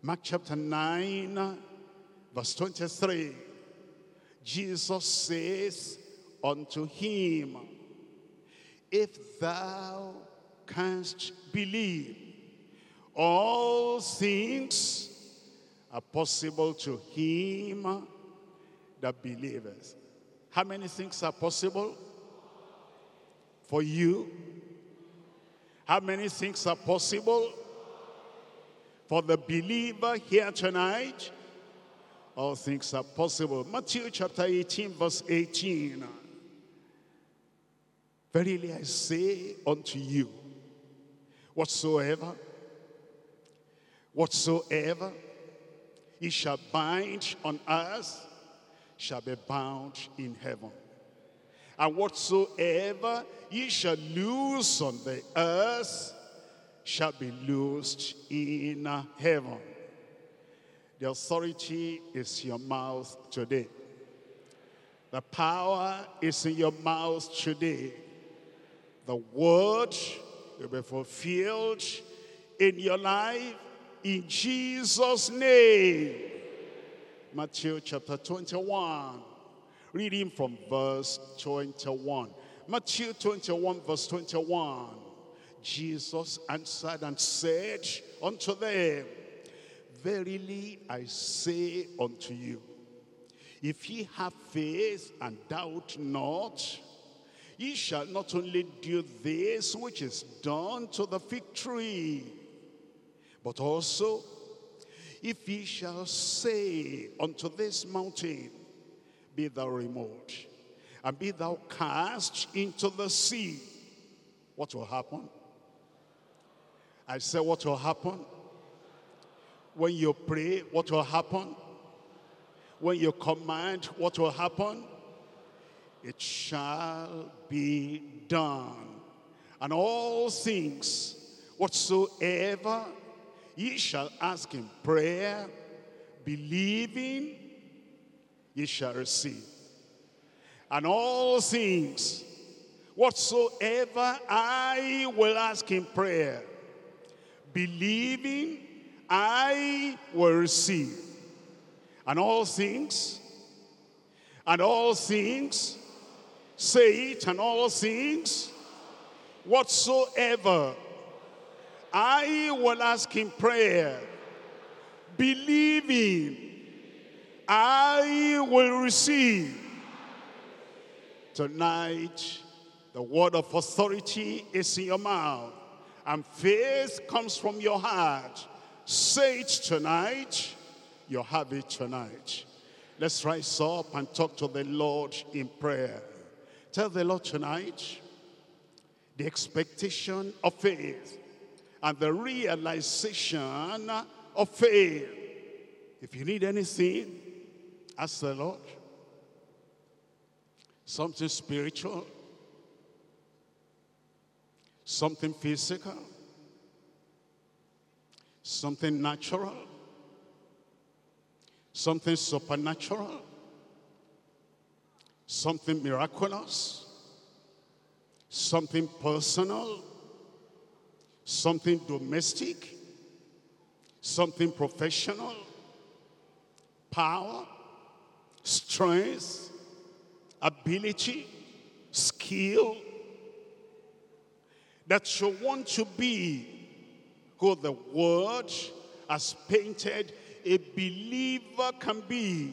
[SPEAKER 1] Mark chapter 9, verse 23. Jesus says unto him, if thou canst believe, all things are possible to him that believeth. How many things are possible for you? How many things are possible for the believer here tonight? All things are possible. Matthew chapter 18, verse 18. Verily I say unto you, whatsoever ye shall bind on earth shall be bound in heaven. And whatsoever ye shall loose on the earth shall be loosed in heaven. The authority is your mouth today. The power is in your mouth today. The word will be fulfilled in your life in Jesus' name. Matthew chapter 21, reading from verse 21. Matthew 21, verse 21. Jesus answered and said unto them, verily I say unto you, if ye have faith and doubt not, ye shall not only do this which is done to the fig tree, but also if ye shall say unto this mountain, be thou removed, and be thou cast into the sea, what will happen? I said, what will happen? When you pray, what will happen? When you command, what will happen? It shall be done. And all things whatsoever ye shall ask in prayer, believing, ye shall receive. And all things whatsoever I will ask in prayer, believing, I will receive. And all things, say it, and all things whatsoever I will ask in prayer, believing, I will receive. Tonight, the word of authority is in your mouth, and faith comes from your heart. Say it tonight, you have it tonight. Let's rise up and talk to the Lord in prayer. Tell the Lord tonight the expectation of faith and the realization of faith. If you need anything, ask the Lord. Something spiritual, something physical, something natural, something supernatural, something miraculous, something personal, something domestic, something professional, power, strength, ability, skill, that you want to be who the word has painted a believer can be.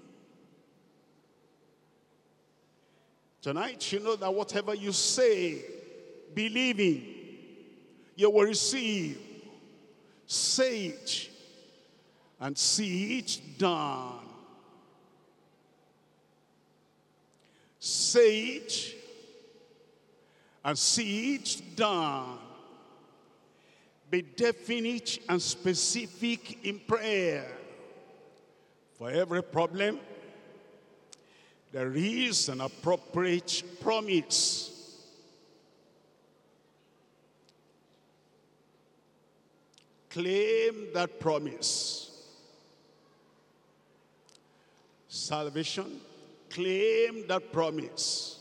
[SPEAKER 1] Tonight, you know that whatever you say, believing, you will receive. Say it and see it done. Say it and see it done. Be definite and specific in prayer. For every problem, there is an appropriate promise. Claim that promise. Salvation, claim that promise.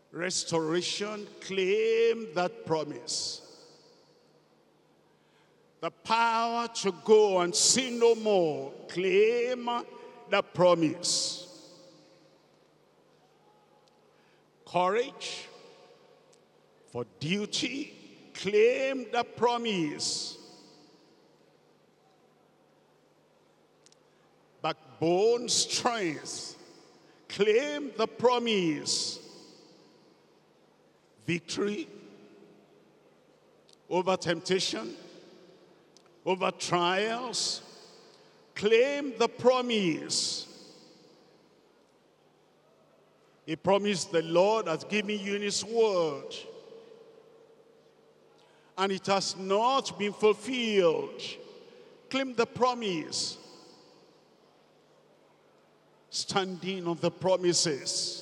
[SPEAKER 1] Restoration, claim that promise. the power to go and sin no more. Claim the promise. Courage for duty. Claim the promise. Backbone, strength. Claim the promise. Victory over temptation, over trials. Claim the promise. He promised the Lord has given you in his word, and it has not been fulfilled. Claim the promise. Standing on the promises.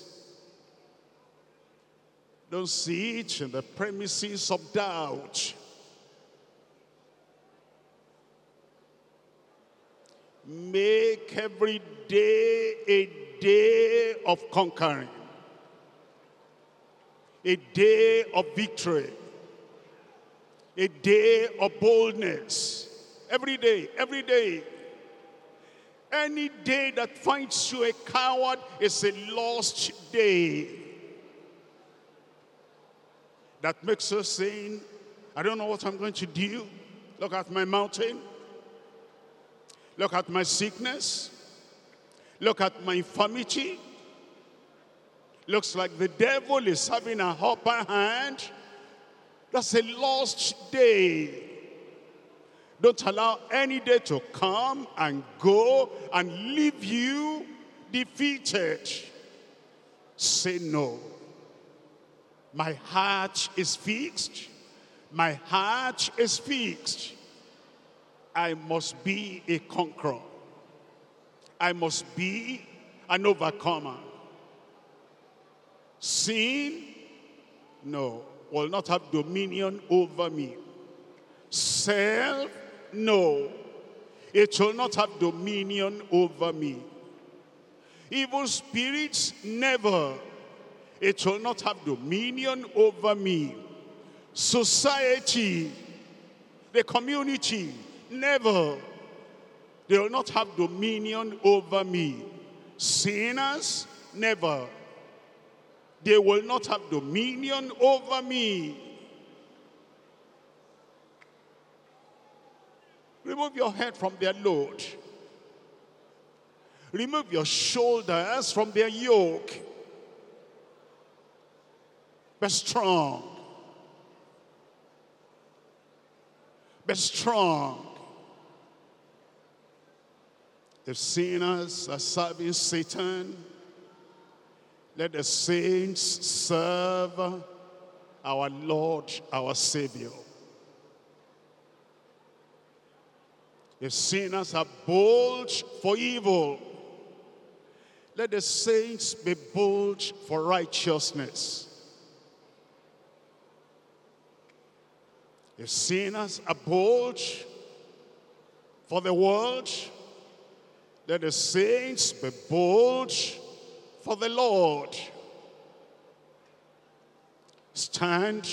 [SPEAKER 1] Don't sit in the premises of doubt. Make every day a day of conquering. A day of victory. A day of boldness. Every day, every day. Any day that finds you a coward is a lost day. That makes us saying, I don't know what I'm going to do. Look at my mountain. Look at my sickness. Look at my infirmity. Looks like the devil is having a upper hand. That's a lost day. Don't allow any day to come and go and leave you defeated. Say no. My heart is fixed. My heart is fixed. I must be a conqueror. I must be an overcomer. Sin, no, will not have dominion over me. Self, no, it will not have dominion over me. Evil spirits, never. It will not have dominion over me. Society, the community, never. They will not have dominion over me. Sinners, never. They will not have dominion over me. Remove your head from their load. Remove your shoulders from their yoke. Be strong. Be strong. If sinners are serving Satan, let the saints serve our Lord, our Savior. If sinners are bold for evil, let the saints be bold for righteousness. If sinners are bold for the world, let the saints be bold for the Lord. Stand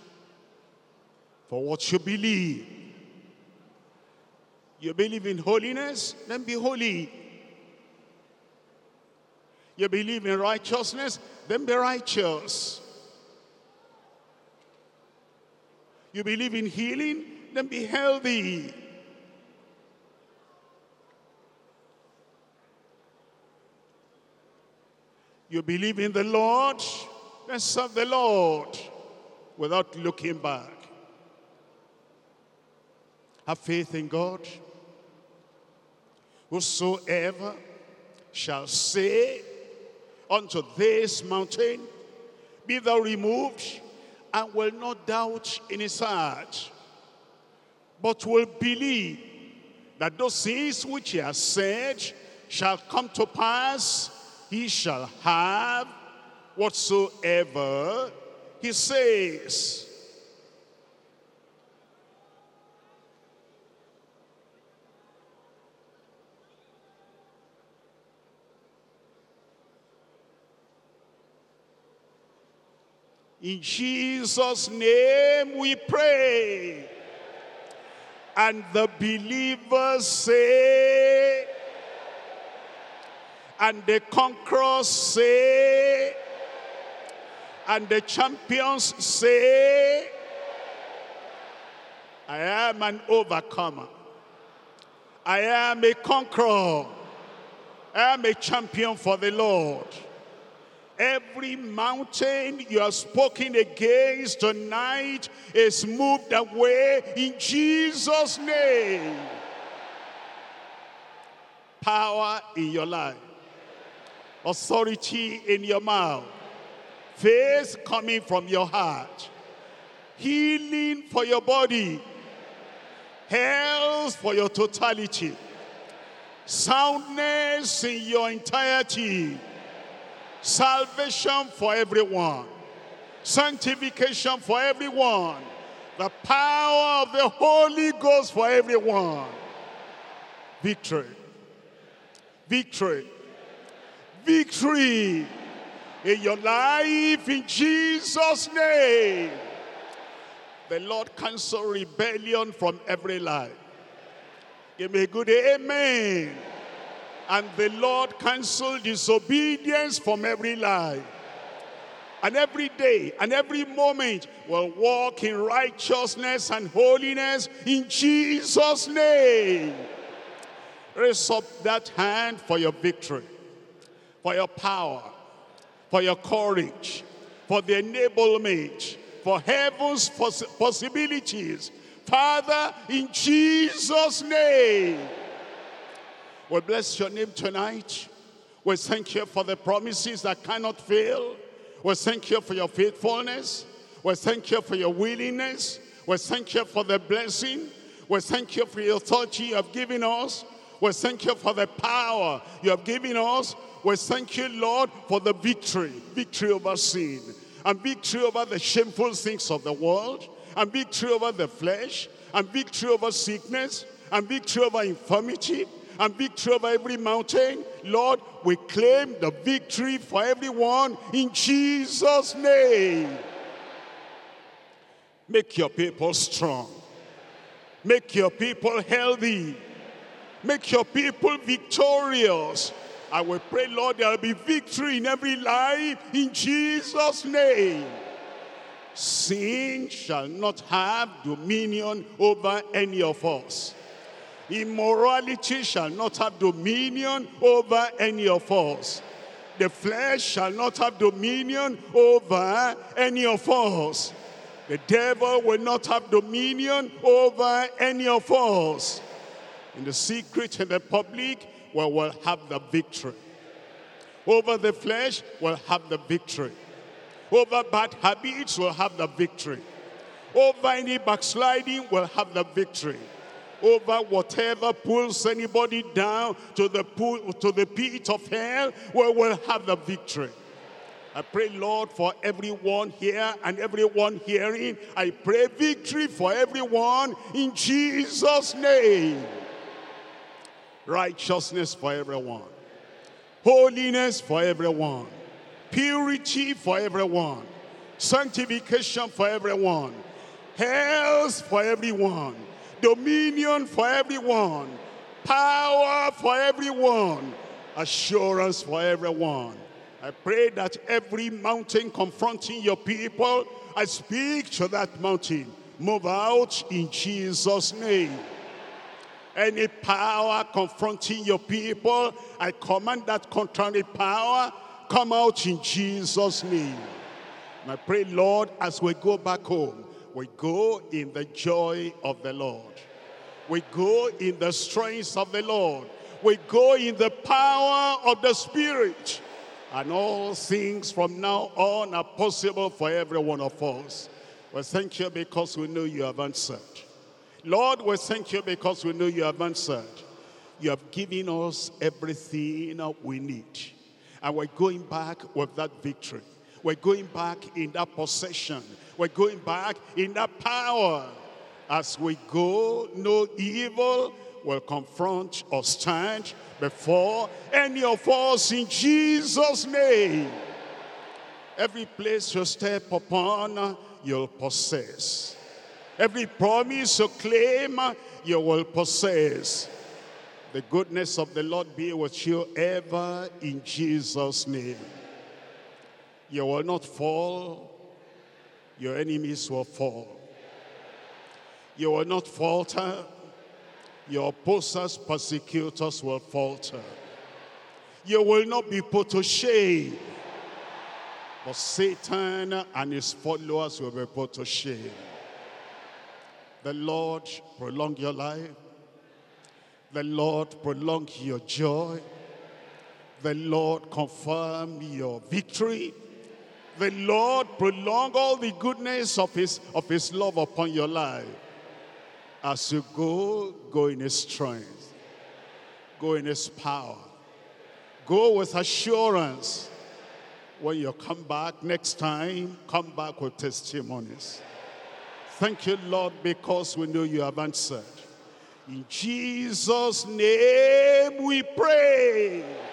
[SPEAKER 1] for what you believe. You believe in holiness, then be holy. You believe in righteousness, then be righteous. You believe in healing, then be healthy. You believe in the Lord, then serve the Lord without looking back. Have faith in God. Whosoever shall say unto this mountain, be thou removed, and will not doubt in his heart, but will believe that those things which he has said shall come to pass, he shall have whatsoever he says. In Jesus' name we pray. And the believers say, and the conquerors say, and the champions say, I am an overcomer. I am a conqueror. I am a champion for the Lord. Every mountain you have spoken against tonight is moved away in Jesus' name. Power in your life. Authority in your mouth. Faith coming from your heart. Healing for your body. Health for your totality. Soundness in your entirety. Salvation for everyone. Sanctification for everyone. The power of the Holy Ghost for everyone. Victory. Victory. Victory in your life in Jesus' name. The Lord cancel rebellion from every life. Give me a good amen. And the Lord cancel disobedience from every life. And every day and every moment will walk in righteousness and holiness in Jesus' name. Raise up that hand for your victory, for your power, for your courage, for the enablement, for heaven's possibilities. Father, in Jesus' name. We bless your name tonight. We thank you for the promises that cannot fail. We thank you for your faithfulness. We thank you for your willingness. We thank you for the blessing. We thank you for the authority you have given us. We thank you for the power you have given us. We thank you, Lord, for the victory. Victory over sin. And victory over the shameful things of the world. And victory over the flesh. And victory over sickness. And victory over infirmity. And victory over every mountain. Lord, we claim the victory for everyone in Jesus' name. Make your people strong. Make your people healthy. Make your people victorious. I will pray, Lord, there will be victory in every life in Jesus' name. Sin shall not have dominion over any of us. Immorality shall not have dominion over any of us. The flesh shall not have dominion over any of us. The devil will not have dominion over any of us. In the secret and the public, we will have the victory. Over the flesh, we'll have the victory. Over bad habits, we'll have the victory. Over any backsliding, we'll have the victory. Over whatever pulls anybody down to the pit of hell, we will have the victory. I pray, Lord, for everyone here and everyone hearing. I pray victory for everyone in Jesus' name. Righteousness for everyone. Holiness for everyone. Purity for everyone. Sanctification for everyone. Health for everyone. Dominion for everyone. Power for everyone. Assurance for everyone. I pray that every mountain confronting your people, I speak to that mountain. Move out in Jesus' name. Any power confronting your people, I command that contrary power, come out in Jesus' name. And I pray, Lord, as we go back home, we go in the joy of the Lord. We go in the strength of the Lord. We go in the power of the Spirit. And all things from now on are possible for every one of us. We thank you because we know you have answered. Lord, we thank you because we know you have answered. You have given us everything we need. And we're going back with that victory. We're going back in that possession. We're going back in that power. As we go, no evil will confront or stand before any of us in Jesus' name. Every place you step upon, you'll possess. Every promise you claim, you will possess. The goodness of the Lord be with you ever in Jesus' name. You will not fall. Your enemies will fall. You will not falter. Your opposers, persecutors will falter. You will not be put to shame. But Satan and his followers will be put to shame. The Lord prolong your life. The Lord prolong your joy. The Lord confirm your victory. The Lord prolong all the goodness of his love upon your life. As you go in his strength. Go in his power. Go with assurance. When you come back next time, come back with testimonies. Thank you, Lord, because we know you have answered. In Jesus' name we pray.